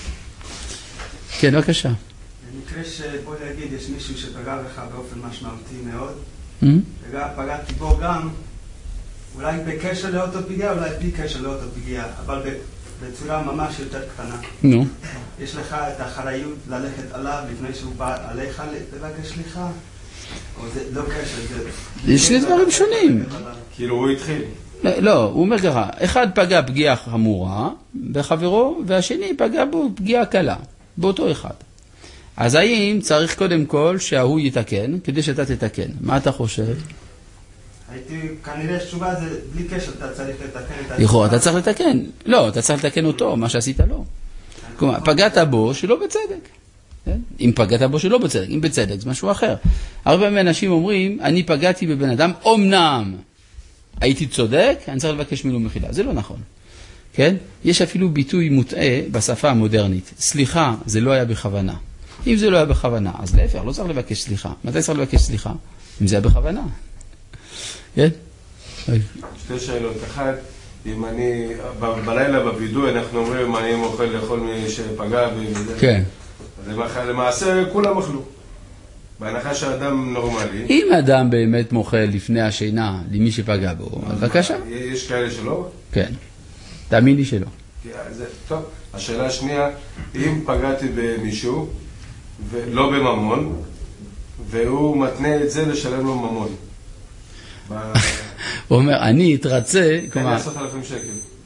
כן, בבקשה. במקרה שבוא להגיד, יש מישהו שפגע בך באופן משמעותי מאוד, פגעתי בו גם, אולי בקשר לאותו פגיעה, אולי בלי קשר לאותו פגיעה, אבל בצורה ממש יותר קטנה. נו. יש לך את האחריות ללכת עליו לפני שהוא בא עליך לבקש סליחה? או זה לא קשר, זה... יש שני דברים שונים. כאילו הוא התחיל. לא, הוא אומר ככה, אחד פגע פגיעה חמורה בחברו, והשני פגע בו פגיעה קלה, באותו אחד. אז האם צריך קודם כל שההוא יתקן, כדי שאתה תתקן? מה אתה חושב? הייתי, כנראה תשובה זה בלי קשר, אתה צריך לתקן את... לכאורה, אתה צריך לתקן. לא, אתה צריך לתקן אותו, מה שעשית לו. כלומר, פגעת בו שלא בצדק. אם פגעת בו שלא בצדק, אם בצדק זה משהו אחר. הרבה פעמים אנשים אומרים, אני פגעתי בבן אדם, אומנם הייתי צודק, אני צריך לבקש ממנו מחילה. זה לא נכון. כן? יש אפילו ביטוי מוטעה בשפה המודרנית. סליחה, זה לא היה בכוונה. אם זה לא היה בכוונה, אז להפך, לא צריך לבקש סליחה. מתי צריך לבקש סליחה? אם זה היה בכוונה. כן? שתי שאלות. אחת, אם אני, בלילה בווידוי אנחנו אומרים, אם אני מוכל לכל מי שפגע וזה. כן. למעשה כולם אכלו. בהנחה שהאדם נורמלי. אם האדם באמת מוכל לפני השינה למי שפגע בו, אז בבקשה. יש כאלה שלא? כן. תאמין לי שלא. טוב, השאלה השנייה, אם פגעתי במישהו, ולא בממון, והוא מתנה את זה לשלם לו ממון. הוא אומר, אני אתרצה, כלומר... 10,000 שקל.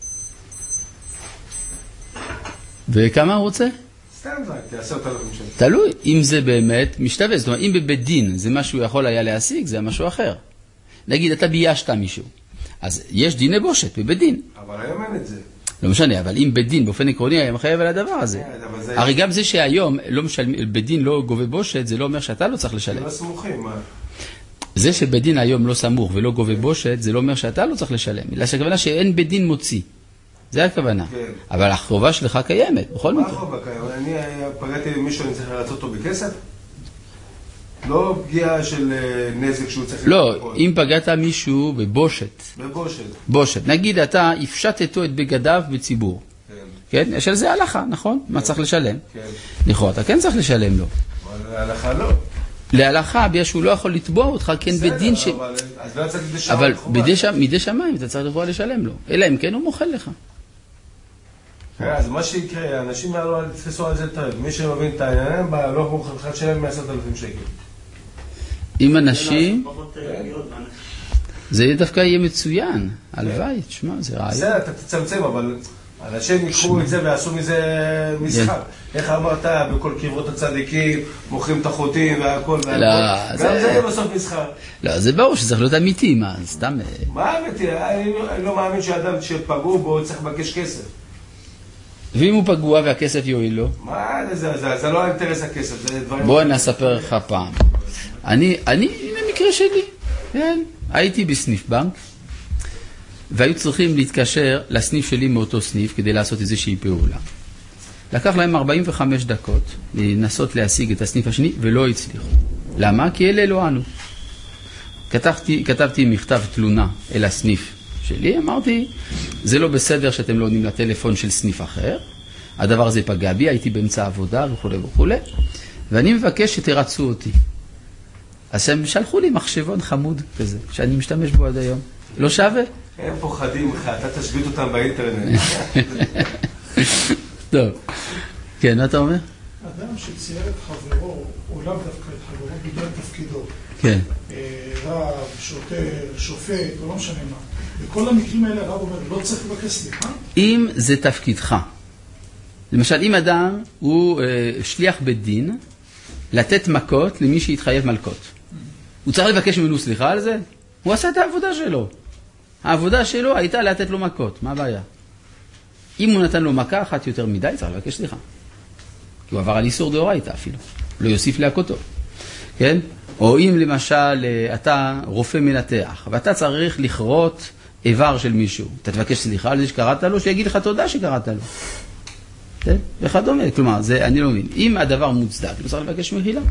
וכמה הוא רוצה? סתם זה, 10,000 שקל. תלוי, אם זה באמת משתווה, זאת אומרת, אם בבית דין זה משהו יכול היה להשיג, זה משהו אחר. נגיד, אתה ביישת מישהו, אז יש דיני בושת בבית דין. אבל היום אין את זה. לא משנה, אבל אם בית דין באופן עקרוני היה מחייב על הדבר הזה. הרי גם זה שהיום בית דין לא גובה בושת, זה לא אומר שאתה לא צריך לשלם. זה לא סמוכים, מה? זה שבית דין היום לא סמוך ולא גובה בושת, זה לא אומר שאתה לא צריך לשלם. אלא שהכוונה שאין בית דין מוציא. זה הכוונה. אבל החובה שלך קיימת, בכל מקרה. מה החובה קיימת? אני פגעתי למישהו, אני צריך לרצות אותו בכסף? לא פגיעה של נזק שהוא צריך... לא, אם פגעת מישהו בבושת. בבושת. בושת. נגיד, אתה הפשטתו את בגדיו בציבור. כן. יש על זה הלכה, נכון? מה צריך לשלם? כן. לכאורה, אתה כן צריך לשלם לו. אבל להלכה לא. להלכה, בגלל שהוא לא יכול לתבוע אותך, כן בדין ש... אז לא צריך לשלם. אבל מדי שמיים אתה צריך לבוא לשלם לו. אלא אם כן הוא מוכל לך. אז מה שיקרה, אנשים תפסו על זה טרב. מי שמבין את העניין, לא מוכרח לשלם 10,000 שקל. עם אנשים, זה דווקא יהיה מצוין. הלוואי, תשמע, זה רעיון. בסדר, אתה תצמצם, אבל אנשים יקחו את זה ועשו מזה משחק. איך אמרת, בכל קברות הצדיקים, מוכרים את החוטים והכל והכל. גם זה יהיה בסוף משחק. לא, זה ברור שצריך להיות אמיתי, מה, סתם... מה אמיתי? אני לא מאמין שאדם שפגעו בו צריך לבקש כסף. ואם הוא פגוע והכסף יועיל לו? מה זה לא האינטרס הכסף, זה דברים... בוא נספר לך פעם. אני, במקרה שלי, כן, הייתי בסניף בנק, והיו צריכים להתקשר לסניף שלי מאותו סניף כדי לעשות איזושהי פעולה. לקח להם 45 דקות לנסות להשיג את הסניף השני, ולא הצליחו. למה? כי אלה לא ענו. כתבתי מכתב תלונה אל הסניף שלי, אמרתי, זה לא בסדר שאתם לא עונים לטלפון של סניף אחר, הדבר הזה פגע בי, הייתי באמצע עבודה וכו' וכו', ואני מבקש שתרצו אותי. אז הם שלחו לי מחשבון חמוד כזה, שאני משתמש בו עד היום. לא שווה? הם פוחדים לך, אתה תשבית אותם באינטרנט. טוב. כן, מה אתה אומר? אדם שצייר את חברו, או לאו דווקא את חברו, בגלל תפקידו. כן. רב, שוטר, שופט, או לא משנה מה. בכל המקרים האלה הרב אומר, לא צריך לבקש סליחה? אם זה תפקידך. למשל, אם אדם הוא שליח בית דין, לתת מכות למי שהתחייב מלכות. הוא צריך לבקש ממנו סליחה על זה? הוא עשה את העבודה שלו. העבודה שלו הייתה לתת לו מכות. מה הבעיה? אם הוא נתן לו מכה אחת יותר מדי, צריך לבקש סליחה. כי הוא עבר על איסור דאורייתא אפילו. לא יוסיף להכותו. כן? או אם למשל אתה רופא מנתח, ואתה צריך לכרות איבר של מישהו. אתה תבקש סליחה על זה שקראת לו, שיגיד לך תודה שקראת לו. כן? וכדומה. כלומר, זה, אני לא מבין. אם הדבר מוצדק, לא צריך לבקש מחילה.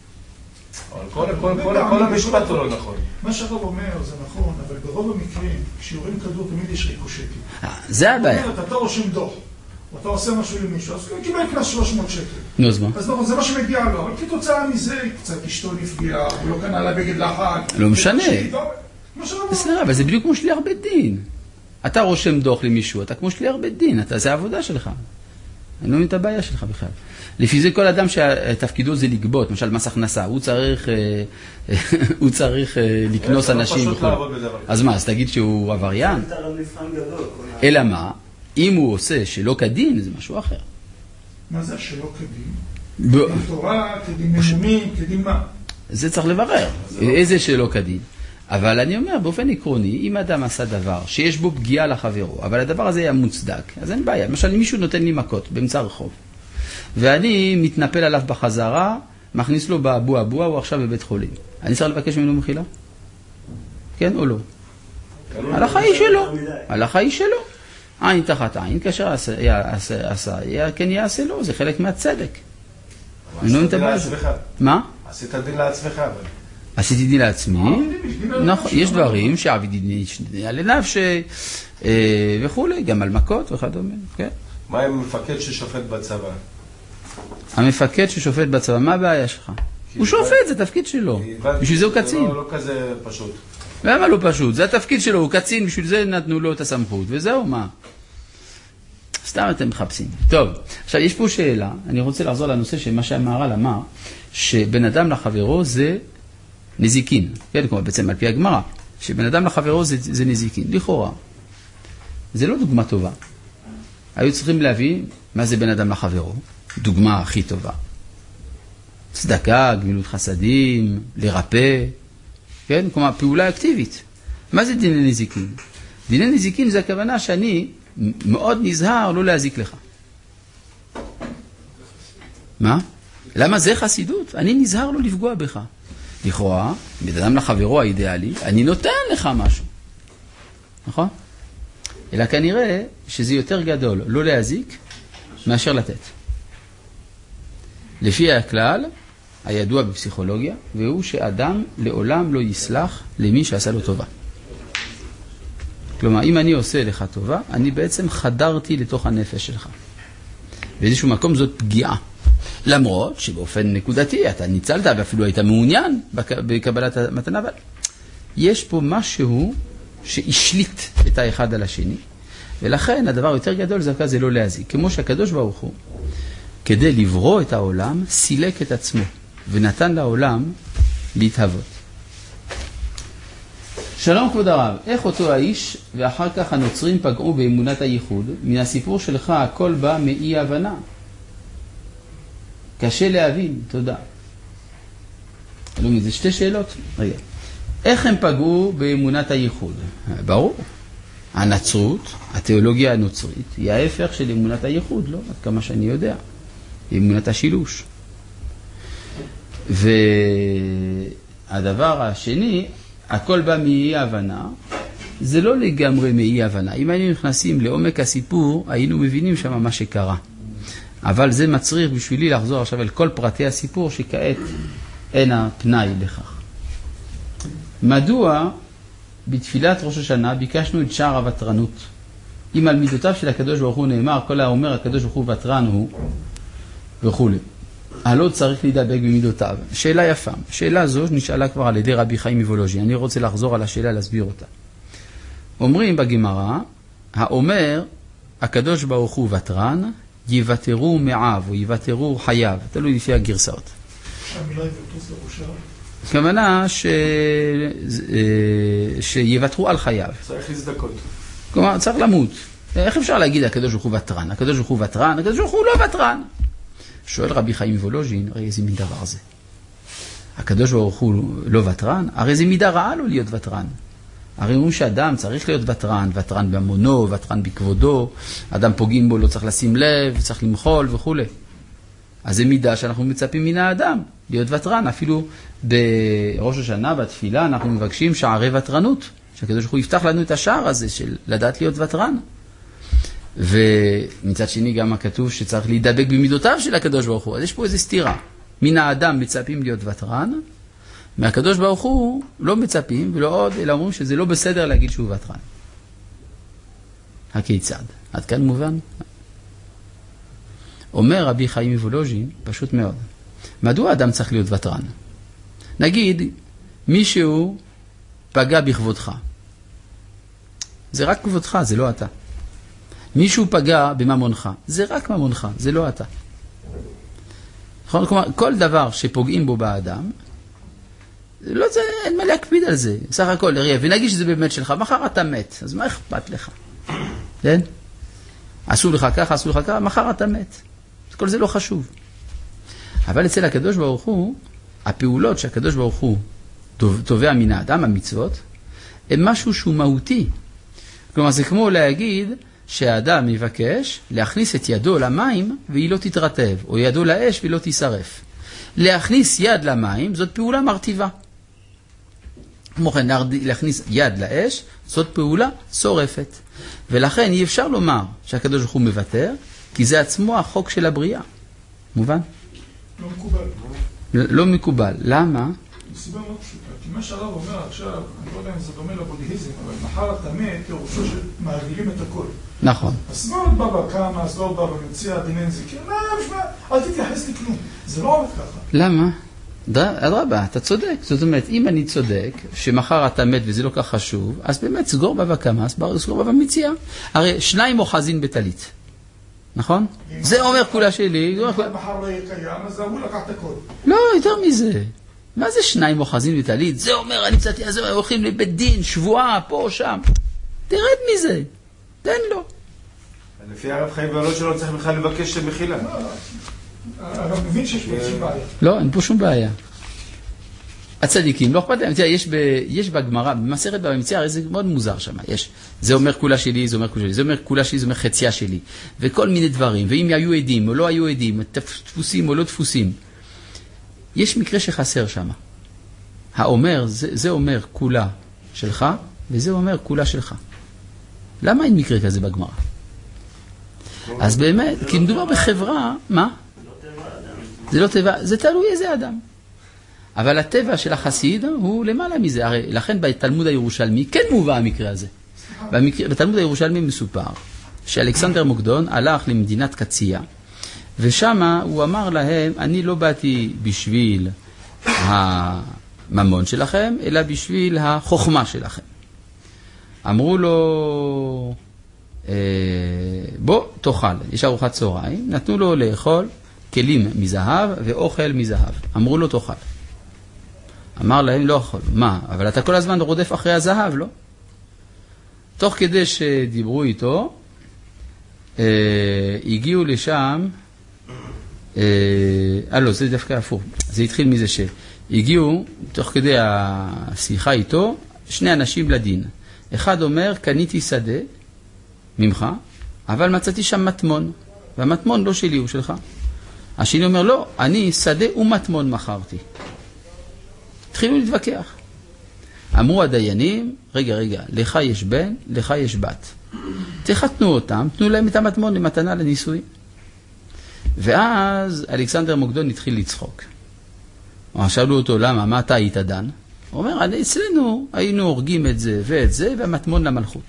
כל המשפט הוא לא נכון. מה שהרב אומר זה נכון, אבל ברוב המקרים, כשיורים כדור תמיד יש ריקושטים. זה הבעיה. אתה רושם דוח, או אתה עושה משהו למישהו, אז הוא קיבל קנס 300 שקל. נו, אז מה? אז נכון, זה מה שמגיע לו, אבל כתוצאה מזה, קצת אשתו נפגעה, הוא לא קנה לה בגד לחג. לא משנה. בסדר, אבל זה בדיוק כמו שליח בית דין. אתה רושם דוח למישהו, אתה כמו שליח בית דין, זה העבודה שלך. אני לא מבין את הבעיה שלך בכלל. לפי זה כל אדם שתפקידו זה לגבות, למשל מס הכנסה, הוא צריך לקנוס אנשים וכו'. אז מה, אז תגיד שהוא עבריין? אלא מה? אם הוא עושה שלא כדין, זה משהו אחר. מה זה שלא כדין? כדין תורה, כדין ממונים, כדין מה? זה צריך לברר. איזה שלא כדין. אבל אני אומר, באופן עקרוני, אם אדם עשה דבר שיש בו פגיעה לחברו, אבל הדבר הזה היה מוצדק, אז אין בעיה. למשל, אם מישהו נותן לי מכות באמצע הרחוב, ואני מתנפל עליו בחזרה, מכניס לו באבו אבו, הוא עכשיו בבית חולים. אני צריך לבקש ממנו מחילה? כן או לא? הלכה היא שלו. הלכה היא שלו. עין תחת עין, כאשר עשה, כן יעשה לו, זה חלק מהצדק. עשית דין לעצמך. מה? עשית דין לעצמך, אבל. עשיתי דין לעצמי, יש דברים שעבידי דין על לנפש וכו', גם על מכות וכדומה, כן. מה עם מפקד ששופט בצבא? המפקד ששופט בצבא, מה הבעיה שלך? הוא שופט, זה תפקיד שלו, בשביל זה הוא קצין. זה לא כזה פשוט. למה לא פשוט? זה התפקיד שלו, הוא קצין, בשביל זה נתנו לו את הסמכות, וזהו, מה? סתם אתם מחפשים. טוב, עכשיו יש פה שאלה, אני רוצה לחזור לנושא שמה שהמהר"ל אמר, שבן אדם לחברו זה נזיקין, כן, כמו בעצם על פי הגמרא, שבן אדם לחברו זה נזיקין, לכאורה. זה לא דוגמה טובה. היו צריכים להבין מה זה בן אדם לחברו, דוגמה הכי טובה. צדקה, גמילות חסדים, לרפא, כן, כלומר פעולה אקטיבית. מה זה דיני נזיקין? דיני נזיקין זה הכוונה שאני מאוד נזהר לא להזיק לך. מה? למה זה חסידות? אני נזהר לא לפגוע בך. לכאורה, בן אדם לחברו האידיאלי, אני נותן לך משהו. נכון? אלא כנראה שזה יותר גדול לא להזיק מאשר לתת. לפי הכלל, הידוע בפסיכולוגיה, והוא שאדם לעולם לא יסלח למי שעשה לו טובה. כלומר, אם אני עושה לך טובה, אני בעצם חדרתי לתוך הנפש שלך. באיזשהו מקום זאת פגיעה. למרות שבאופן נקודתי אתה ניצלת ואפילו היית מעוניין בקבלת המתנה, אבל יש פה משהו שהשליט את האחד על השני, ולכן הדבר יותר גדול זה לא להזיק. כמו שהקדוש ברוך הוא, כדי לברוא את העולם, סילק את עצמו ונתן לעולם להתהוות. שלום כבוד הרב, איך אותו האיש ואחר כך הנוצרים פגעו באמונת הייחוד? מן הסיפור שלך הכל בא מאי הבנה. קשה להבין, תודה. זה שתי שאלות. רגע. איך הם פגעו באמונת הייחוד? ברור. הנצרות, התיאולוגיה הנוצרית, היא ההפך של אמונת הייחוד, לא? עד כמה שאני יודע. היא אמונת השילוש. והדבר השני, הכל בא מאי הבנה, זה לא לגמרי מאי הבנה. אם היינו נכנסים לעומק הסיפור, היינו מבינים שם מה שקרה. אבל זה מצריך בשבילי לחזור עכשיו אל כל פרטי הסיפור שכעת אין הפנאי לכך. מדוע בתפילת ראש השנה ביקשנו את שער הוותרנות. אם על מידותיו של הקדוש ברוך הוא נאמר, כל האומר הקדוש ברוך הוא ותרן הוא וכו'. הלא צריך להידבק במידותיו. שאלה יפה. שאלה זו נשאלה כבר על ידי רבי חיים מוולוז'ין. אני רוצה לחזור על השאלה, להסביר אותה. אומרים בגמרא, האומר הקדוש ברוך הוא ותרן, יוותרו מעב או יוותרו חייו. תלוי לפי הגרסאות. שהמילה יוותרו זה ראשה. כמובן שיוותרו על חייו. צריך להזדכות. כלומר, צריך למות. איך אפשר להגיד הקדוש ברוך הוא ותרן? הקדוש ברוך הוא ותרן, הקדוש ברוך הוא לא ותרן. שואל רבי חיים וולוז'ין, הרי איזה מין דבר זה? הקדוש ברוך הוא לא ותרן? הרי זה מידה רעה לו להיות ותרן. הרי אומרים שאדם צריך להיות ותרן, ותרן בהמונו, ותרן בכבודו, אדם פוגעים בו, לא צריך לשים לב, צריך למחול וכו'. אז זה מידה שאנחנו מצפים מן האדם, להיות ותרן. אפילו בראש השנה, בתפילה, אנחנו מבקשים שערי ותרנות, שהקדוש ברוך הוא יפתח לנו את השער הזה של לדעת להיות ותרן. ומצד שני גם הכתוב שצריך להידבק במידותיו של הקדוש ברוך הוא. אז יש פה איזו סתירה. מן האדם מצפים להיות ותרן, מהקדוש ברוך הוא לא מצפים ולא עוד, אלא אומרים שזה לא בסדר להגיד שהוא ותרן. הכיצד? עד כאן מובן? אומר רבי חיים מוולוז'ין, פשוט מאוד. מדוע אדם צריך להיות ותרן? נגיד, מישהו פגע בכבודך. זה רק כבודך, זה לא אתה. מישהו פגע בממונך. זה רק ממונך, זה לא אתה. כלומר, כל דבר שפוגעים בו באדם, לא זה, אין מה להקפיד על זה. סך הכל, ונגיד שזה באמת שלך, מחר אתה מת, אז מה אכפת לך? כן? עשו לך ככה, עשו לך ככה, מחר אתה מת. כל זה לא חשוב. אבל אצל הקדוש ברוך הוא, הפעולות שהקדוש ברוך הוא תובע מן האדם, המצוות, הם משהו שהוא מהותי. כלומר, זה כמו להגיד שהאדם יבקש להכניס את ידו למים והיא לא תתרטב, או ידו לאש והיא לא תישרף. להכניס יד למים זאת פעולה מרטיבה. כמו כן, להכניס יד לאש זאת פעולה שורפת. ולכן אי אפשר לומר שהקדוש ברוך הוא מוותר, כי זה עצמו החוק של הבריאה. מובן? לא מקובל. לא מקובל. למה? סיבה לא פשוטה. כי מה שהרב אומר עכשיו, אני לא יודע אם זה דומה לבודהיזם, אבל מחר אתה מת, פירושו שמעגלים את הכל. נכון. אז לא בא בכמה, אז לא בא במציע, דינן זיקר, אל תתייחס לכלום. זה לא עובד ככה. למה? אדרבה, אתה צודק. זאת אומרת, אם אני צודק, שמחר אתה מת וזה לא כך חשוב, אז באמת סגור בא בכמה, סגור בא במציע. הרי שניים אוחזין בטלית. נכון? זה אומר כולה שלי. אם מחר לא יהיה קיים, אז אמרו לקחת הכל. לא, יותר מזה. מה זה שניים אוחזין בטלית? זה אומר, אני קצת יעזור, הולכים לבית דין, שבועה, פה או שם. תרד מזה. תן לו. לפי הרב חיים ועלות שלא צריך בכלל לבקש מחילה. הרב מבין שיש פה איזושהי בעיה. לא, אין פה שום בעיה. הצדיקים, לא אכפת להם. יש בגמרא, במסכת בבא מציעא, הרי זה מאוד מוזר שם. זה אומר כולה שלי, זה אומר כולה שלי, זה אומר כולה שלי, זה אומר חציה שלי. וכל מיני דברים. ואם היו עדים או לא היו עדים, תפוסים או לא תפוסים. יש מקרה שחסר שם. האומר, זה אומר כולה שלך, וזה אומר כולה שלך. למה אין מקרה כזה בגמרא? אז באמת, כי מדובר בחברה, מה? זה לא טבע, זה תלוי איזה אדם. אבל הטבע של החסיד הוא למעלה מזה. הרי לכן בתלמוד הירושלמי כן מובא המקרה הזה. בתלמוד הירושלמי מסופר שאלכסנדר מוקדון הלך למדינת קציה, ושם הוא אמר להם, אני לא באתי בשביל הממון שלכם, אלא בשביל החוכמה שלכם. אמרו לו, בוא תאכל, יש ארוחת צהריים, נתנו לו לאכול כלים מזהב ואוכל מזהב. אמרו לו תאכל. אמר להם לא אכול. מה? אבל אתה כל הזמן רודף אחרי הזהב, לא? תוך כדי שדיברו איתו, הגיעו לשם, לא, זה דווקא הפוך. זה התחיל מזה שהגיעו, תוך כדי השיחה איתו, שני אנשים לדין. אחד אומר, קניתי שדה ממך, אבל מצאתי שם מטמון, והמטמון לא שלי, הוא שלך. השני אומר, לא, אני שדה ומטמון מכרתי. התחילו להתווכח. אמרו הדיינים, רגע, לך יש בן, לך יש בת. תחתנו אותם, תנו להם את המטמון למתנה לניסוי. ואז אלכסנדר מוקדון התחיל לצחוק. שאלו אותו, למה? מה אתה היית דן? הוא אומר, אצלנו היינו הורגים את זה ואת זה, והמטמון למלכות.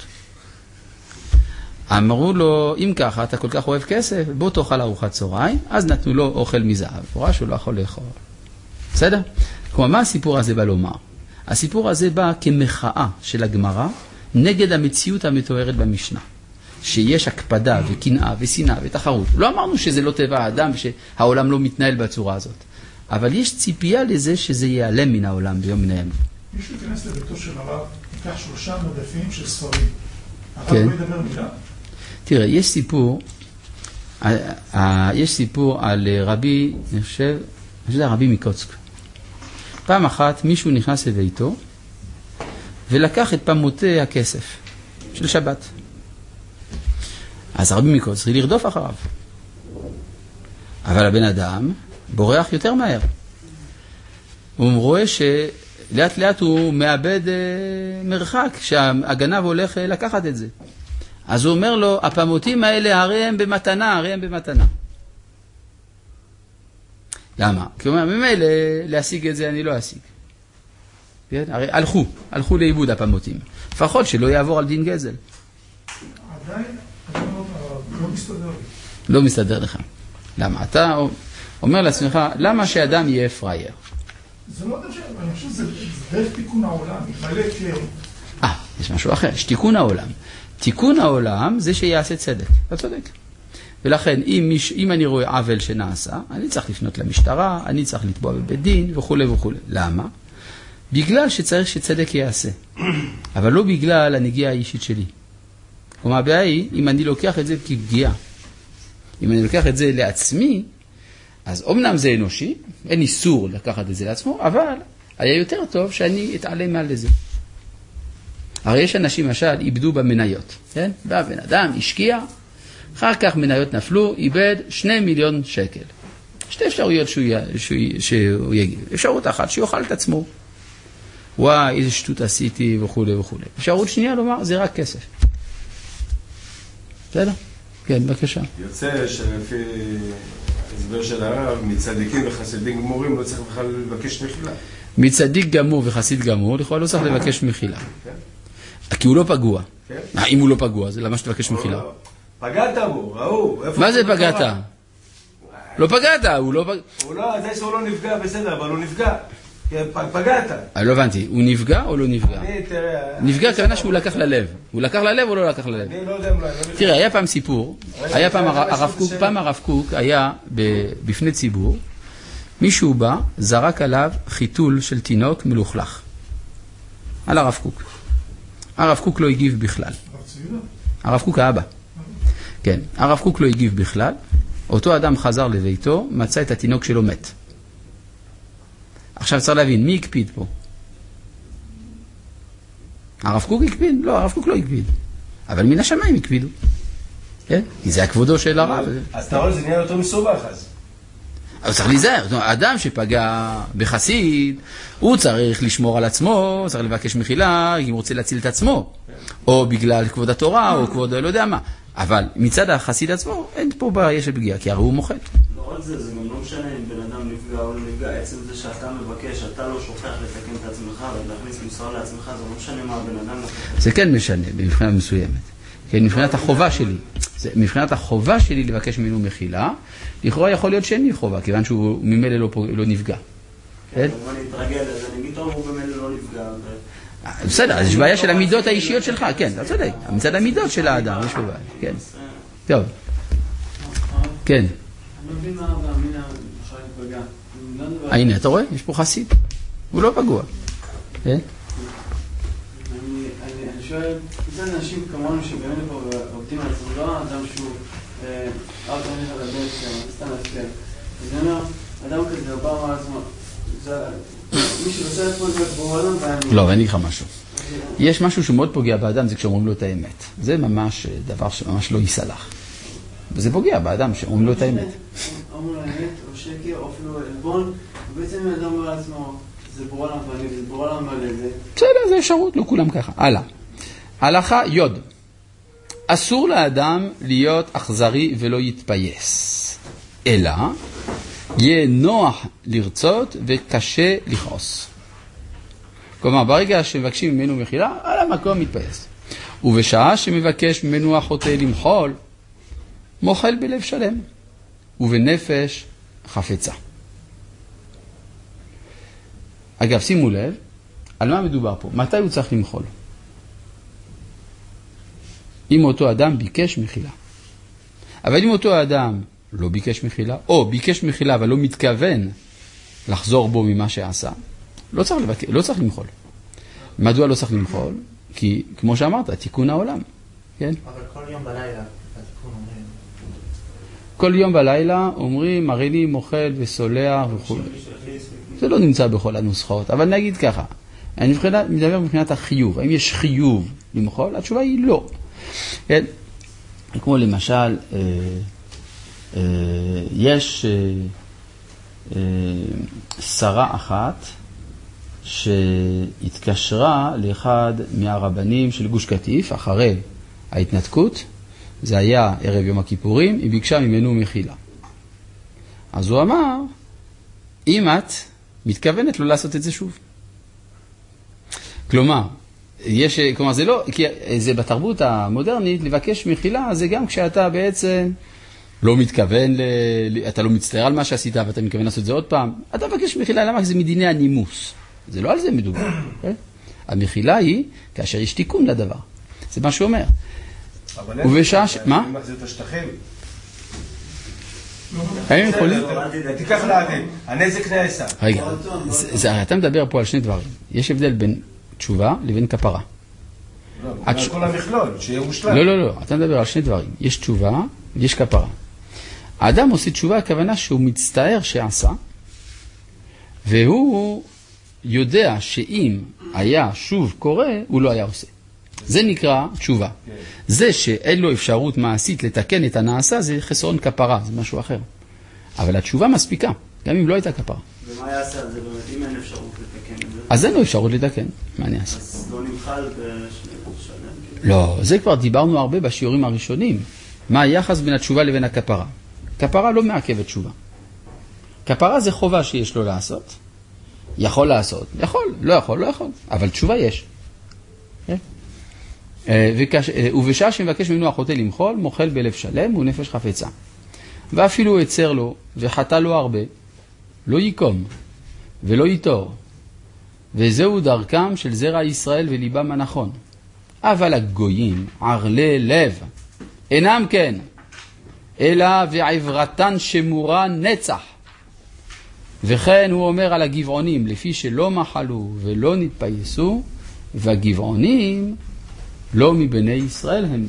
אמרו לו, אם ככה, אתה כל כך אוהב כסף, בוא תאכל ארוחת צהריים, אז נתנו לו אוכל מזהב. הוא ראה שהוא לא יכול לאכול. בסדר? כלומר, מה הסיפור הזה בא לומר? הסיפור הזה בא כמחאה של הגמרא, נגד המציאות המתוארת במשנה. שיש הקפדה וקנאה ושנאה ותחרות. לא אמרנו שזה לא טבע האדם ושהעולם לא מתנהל בצורה הזאת. אבל יש ציפייה לזה שזה ייעלם מן העולם ביום מן הימים. מישהו ייכנס לביתו של הרב, ייקח 3 מדפים של ספרים. הרב לא ידבר מילה? תראה, יש סיפור על רבי, אני חושב שזה רבי מקוצק. פעם אחת מישהו נכנס לביתו ולקח את פמותי הכסף של שבת. אז רבי מקוצק צריך לרדוף אחריו. אבל הבן אדם בורח יותר מהר. הוא רואה שלאט לאט הוא מאבד מרחק, שהגנב הולך לקחת את זה. אז הוא אומר לו, הפמותים האלה הרי הם במתנה, הרי הם במתנה. למה? כי הוא אומר, ממילא להשיג את זה אני לא אשיג. הרי הלכו לאיבוד הפמותים. לפחות שלא יעבור על דין גזל. עדיין לא מסתדר לי. לא מסתדר לך. למה? אתה אומר לעצמך, למה שאדם יהיה פרייר? זה לא דרך, אני חושב שזה דרך תיקון העולם, מלא כלי. יש משהו אחר, יש תיקון העולם. תיקון העולם זה שיעשה צדק. אתה צודק. ולכן, אם אני רואה עוול שנעשה, אני צריך לפנות למשטרה, אני צריך לתבוע בבית דין וכו' וכו'. למה? בגלל שצריך שצדק יעשה. אבל לא בגלל הנגיעה האישית שלי. כלומר, הבעיה היא, אם אני לוקח את זה כפגיעה, אם אני לוקח את זה לעצמי, אז אמנם זה אנושי, אין איסור לקחת את זה לעצמו, אבל היה יותר טוב שאני אתעלם מעל לזה. הרי יש אנשים, למשל, איבדו במניות, כן? והבן אדם השקיע, אחר כך מניות נפלו, איבד 2 מיליון שקל. 2 אפשרויות שהוא יגיד. אפשרות אחת, שיוכל את עצמו. וואי, איזה שטות עשיתי וכו' וכו'. אפשרות שנייה לומר, זה רק כסף. בסדר? כן, בבקשה. יוצא שלפי הסבר של הרב, מצדיקים וחסידים גמורים לא צריך בכלל לבקש מחילה. מצדיק גמור וחסיד גמור, לכאורה לא צריך לבקש מחילה. כי הוא לא פגוע. אם הוא לא פגוע, זה למה שתבקש מחילה? פגעת בו, ראו. מה זה פגעת? לא פגעת, הוא לא פגע. זה שהוא לא נפגע בסדר, אבל הוא נפגע. פגעת. לא הבנתי, הוא נפגע או לא נפגע? נפגע כוונה שהוא לקח ללב. הוא לקח ללב או לא לקח ללב? אני לא יודע אם לא. תראה, היה פעם סיפור, פעם הרב קוק היה בפני ציבור, מישהו בא, זרק עליו חיתול של תינוק מלוכלך. על הרב קוק. הרב קוק לא הגיב בכלל. הרב קוק האבא. כן, הרב קוק לא הגיב בכלל. אותו אדם חזר לביתו, מצא את התינוק שלו מת. עכשיו צריך להבין, מי הקפיד פה? הרב קוק הקפיד? לא, הרב קוק לא הקפיד. אבל מן השמיים הקפידו. כן? כי זה הכבודו של הרב. אז אתה רואה, זה נהיה יותר מסובך אז. אבל צריך להיזהר. האדם שפגע בחסיד, הוא צריך לשמור על עצמו, צריך לבקש מחילה, אם הוא רוצה להציל את עצמו. או בגלל כבוד התורה, או כבוד לא יודע מה. אבל מצד החסיד עצמו, אין פה בעיה של פגיעה, כי הרי הוא מוחל. לא רק זה גם לא משנה אם בן אדם נפגע או לא נפגע. עצם זה שאתה מבקש, אתה לא שוכח לתקן את עצמך ולהכניס מוסר לעצמך, זה לא משנה מה הבן אדם נפגע. זה כן משנה, במבחינה מסוימת. כן, מבחינת החובה שלי. מבחינת החובה שלי לבקש ממנו מחילה, לכאורה יכול להיות שאין לי חובה, כיוון שהוא ממילא לא נפגע. כן, אני אתרגל, אז אני אגיד, הוא ממילא לא נפגע. בסדר, אז יש בעיה של המידות האישיות שלך, כן, אתה צודק. מצד המידות של האדם, יש פה בעיה, כן. טוב. כן. אני מבין מה והמינה בכלל להתפגע. הנה, אתה רואה? יש פה חסיד. הוא לא פגוע. כן? אני שואל, זה אנשים כמונו שבאמת פה עובדים על עצמם, לא אדם שהוא רק הולך על הבית, סתם להסתכל. אז אני אומר, אדם כזה, הוא בא על עצמו, מי שעושה את פה זה בעולם ואני... לא, ואני אגיד לך משהו. יש משהו שמאוד פוגע באדם, זה כשאומרים לו את האמת. זה ממש דבר שממש לא יסלח. וזה פוגע באדם שאומרים לו את האמת. אומרים לו האמת, או שקר, או אפילו אלבון, ובעצם האדם אומר לעצמו, זה בעולם ואני, זה בעולם מלא, זה... בסדר, זה אפשרות, לא כולם ככה. הלאה. הלכה יוד. אסור לאדם להיות אכזרי ולא יתפייס. אלא, יהיה נוח לרצות וקשה לכעוס. כלומר, ברגע שמבקשים ממנו מחילה, על המקום מתפייס. ובשעה שמבקש ממנו החוטא למחול, מוחל בלב שלם, ובנפש חפצה. אגב, שימו לב, על מה מדובר פה? מתי הוא צריך למחול? אם אותו אדם ביקש מחילה. אבל אם אותו אדם לא ביקש מחילה, או ביקש מחילה אבל לא מתכוון לחזור בו ממה שעשה, לא צריך למחול. מדוע לא צריך למחול? כי, כמו שאמרת, תיקון העולם. כן? אבל כל יום בלילה, התיקון אומרים. כל יום בלילה אומרים, הריני מוחל וסולח וכו'. זה לא נמצא בכל הנוסחאות, אבל נגיד ככה. אני מדבר מבחינת החיוב. האם יש חיוב למחול? התשובה היא לא. כן? כמו למשל, יש שרה אחת שהתקשרה לאחד מהרבנים של גוש קטיף אחרי ההתנתקות, זה היה ערב יום הכיפורים, היא ביקשה ממנו מחילה. אז הוא אמר, אם את מתכוונת לא לעשות את זה שוב. כלומר, זה לא, כי זה בתרבות המודרנית, לבקש מחילה זה גם כשאתה בעצם לא מתכוון, אתה לא מצטער על מה שעשית ואתה מתכוון לעשות את זה עוד פעם. אתה מבקש מחילה, למה? זה מדיני הנימוס. זה לא על זה מדובר. המחילה היא כאשר יש תיקון לדבר. זה מה שהוא אומר. ובשעה מה? אני מחזיר את השטחים. האם יכולים? תיקח לעתיד. הנזק נעשה. רגע, אתה מדבר פה על שני דברים. יש הבדל בין תשובה לבין כפרה. על כל המכלול, שיהיה מושלם. לא, אתה מדבר על שני דברים. יש תשובה ויש כפרה. האדם עושה תשובה, הכוונה שהוא מצטער שעשה, והוא יודע שאם היה שוב קורה, הוא לא היה עושה. זה נקרא תשובה. זה שאין לו אפשרות מעשית לתקן את הנעשה, זה חסרון כפרה, זה משהו אחר. אבל התשובה מספיקה, גם אם לא הייתה כפרה. ומה יעשה על זה באמת, אם אין אפשרות לתקן את זה? אז אין לו אפשרות לתקן, מה אני אעשה? אז לא נמחל בשלם? לא, זה כבר דיברנו הרבה בשיעורים הראשונים. מה היחס בין התשובה לבין הכפרה? כפרה לא מעכבת תשובה. כפרה זה חובה שיש לו לעשות. יכול לעשות, יכול, לא יכול, לא יכול. אבל תשובה יש. ובשעה שמבקש ממנו החוטא למחול, מוחל בלב שלם ונפש חפצה. ואפילו יצר לו וחטא לו הרבה, לא יקום ולא יתור. וזהו דרכם של זרע ישראל וליבם הנכון. אבל הגויים, ערלי לב, אינם כן, אלא ועברתן שמורה נצח. וכן הוא אומר על הגבעונים, לפי שלא מחלו ולא נתפייסו, והגבעונים לא מבני ישראל הם.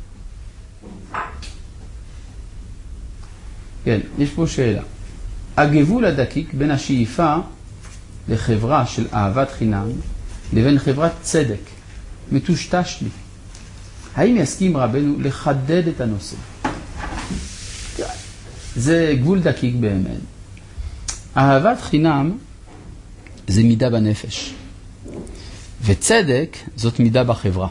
כן, יש פה שאלה. הגבול הדקיק בין השאיפה לחברה של אהבת חינם לבין חברת צדק מטושטש לי. האם יסכים רבנו לחדד את הנושא? זה גבול דקיק באמת. אהבת חינם זה מידה בנפש. וצדק זאת מידה בחברה.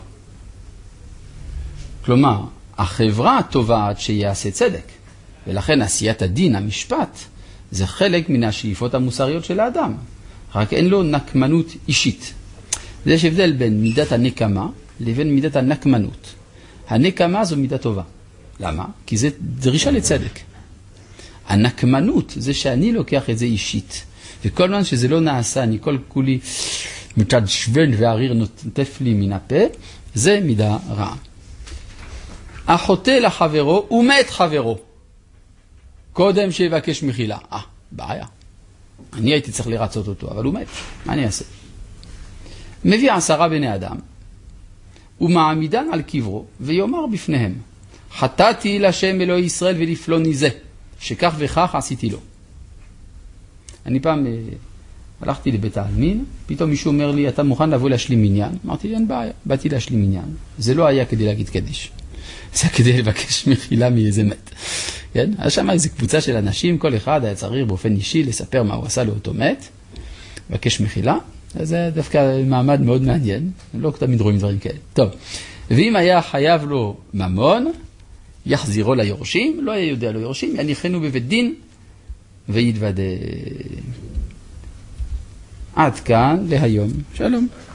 כלומר, החברה תובעת שיעשה צדק. ולכן עשיית הדין, המשפט, זה חלק מן השאיפות המוסריות של האדם. רק אין לו נקמנות אישית. יש הבדל בין מידת הנקמה לבין מידת הנקמנות. הנקמה זו מידה טובה. למה? כי זה דרישה לצדק. הנקמנות זה שאני לוקח את זה אישית. וכל זמן שזה לא נעשה, אני כל כולי מתעצבן והאריר נוטף לי מן הפה, זה מידה רעה. החוטא לחברו ומת חברו. קודם שיבקש מחילה. בעיה. אני הייתי צריך לרצות אותו, אבל הוא מת. מה אני אעשה? מביא 10 בני אדם, ומעמידן על קברו, ויאמר בפניהם, חטאתי לשם אלוהי ישראל ולפלוני זה, שכך וכך עשיתי לו. אני פעם הלכתי לבית העלמין, פתאום מישהו אומר לי, אתה מוכן לבוא להשלים מניין? אמרתי לי, אין בעיה, באתי להשלים מניין. זה לא היה כדי להגיד קדיש. זה כדי לבקש מחילה מאיזה מת. כן? אז שם איזו קבוצה של אנשים, כל אחד היה צריך באופן אישי לספר מה הוא עשה לאותו מת, לבקש מחילה. אז זה דווקא מעמד מאוד מעניין, לא תמיד רואים דברים כאלה. טוב, ואם היה חייב לו ממון, יחזירו ליורשים, לא היה יודע לו יורשים, יניחנו בבית דין ויתוודה. עד כאן להיום. שלום.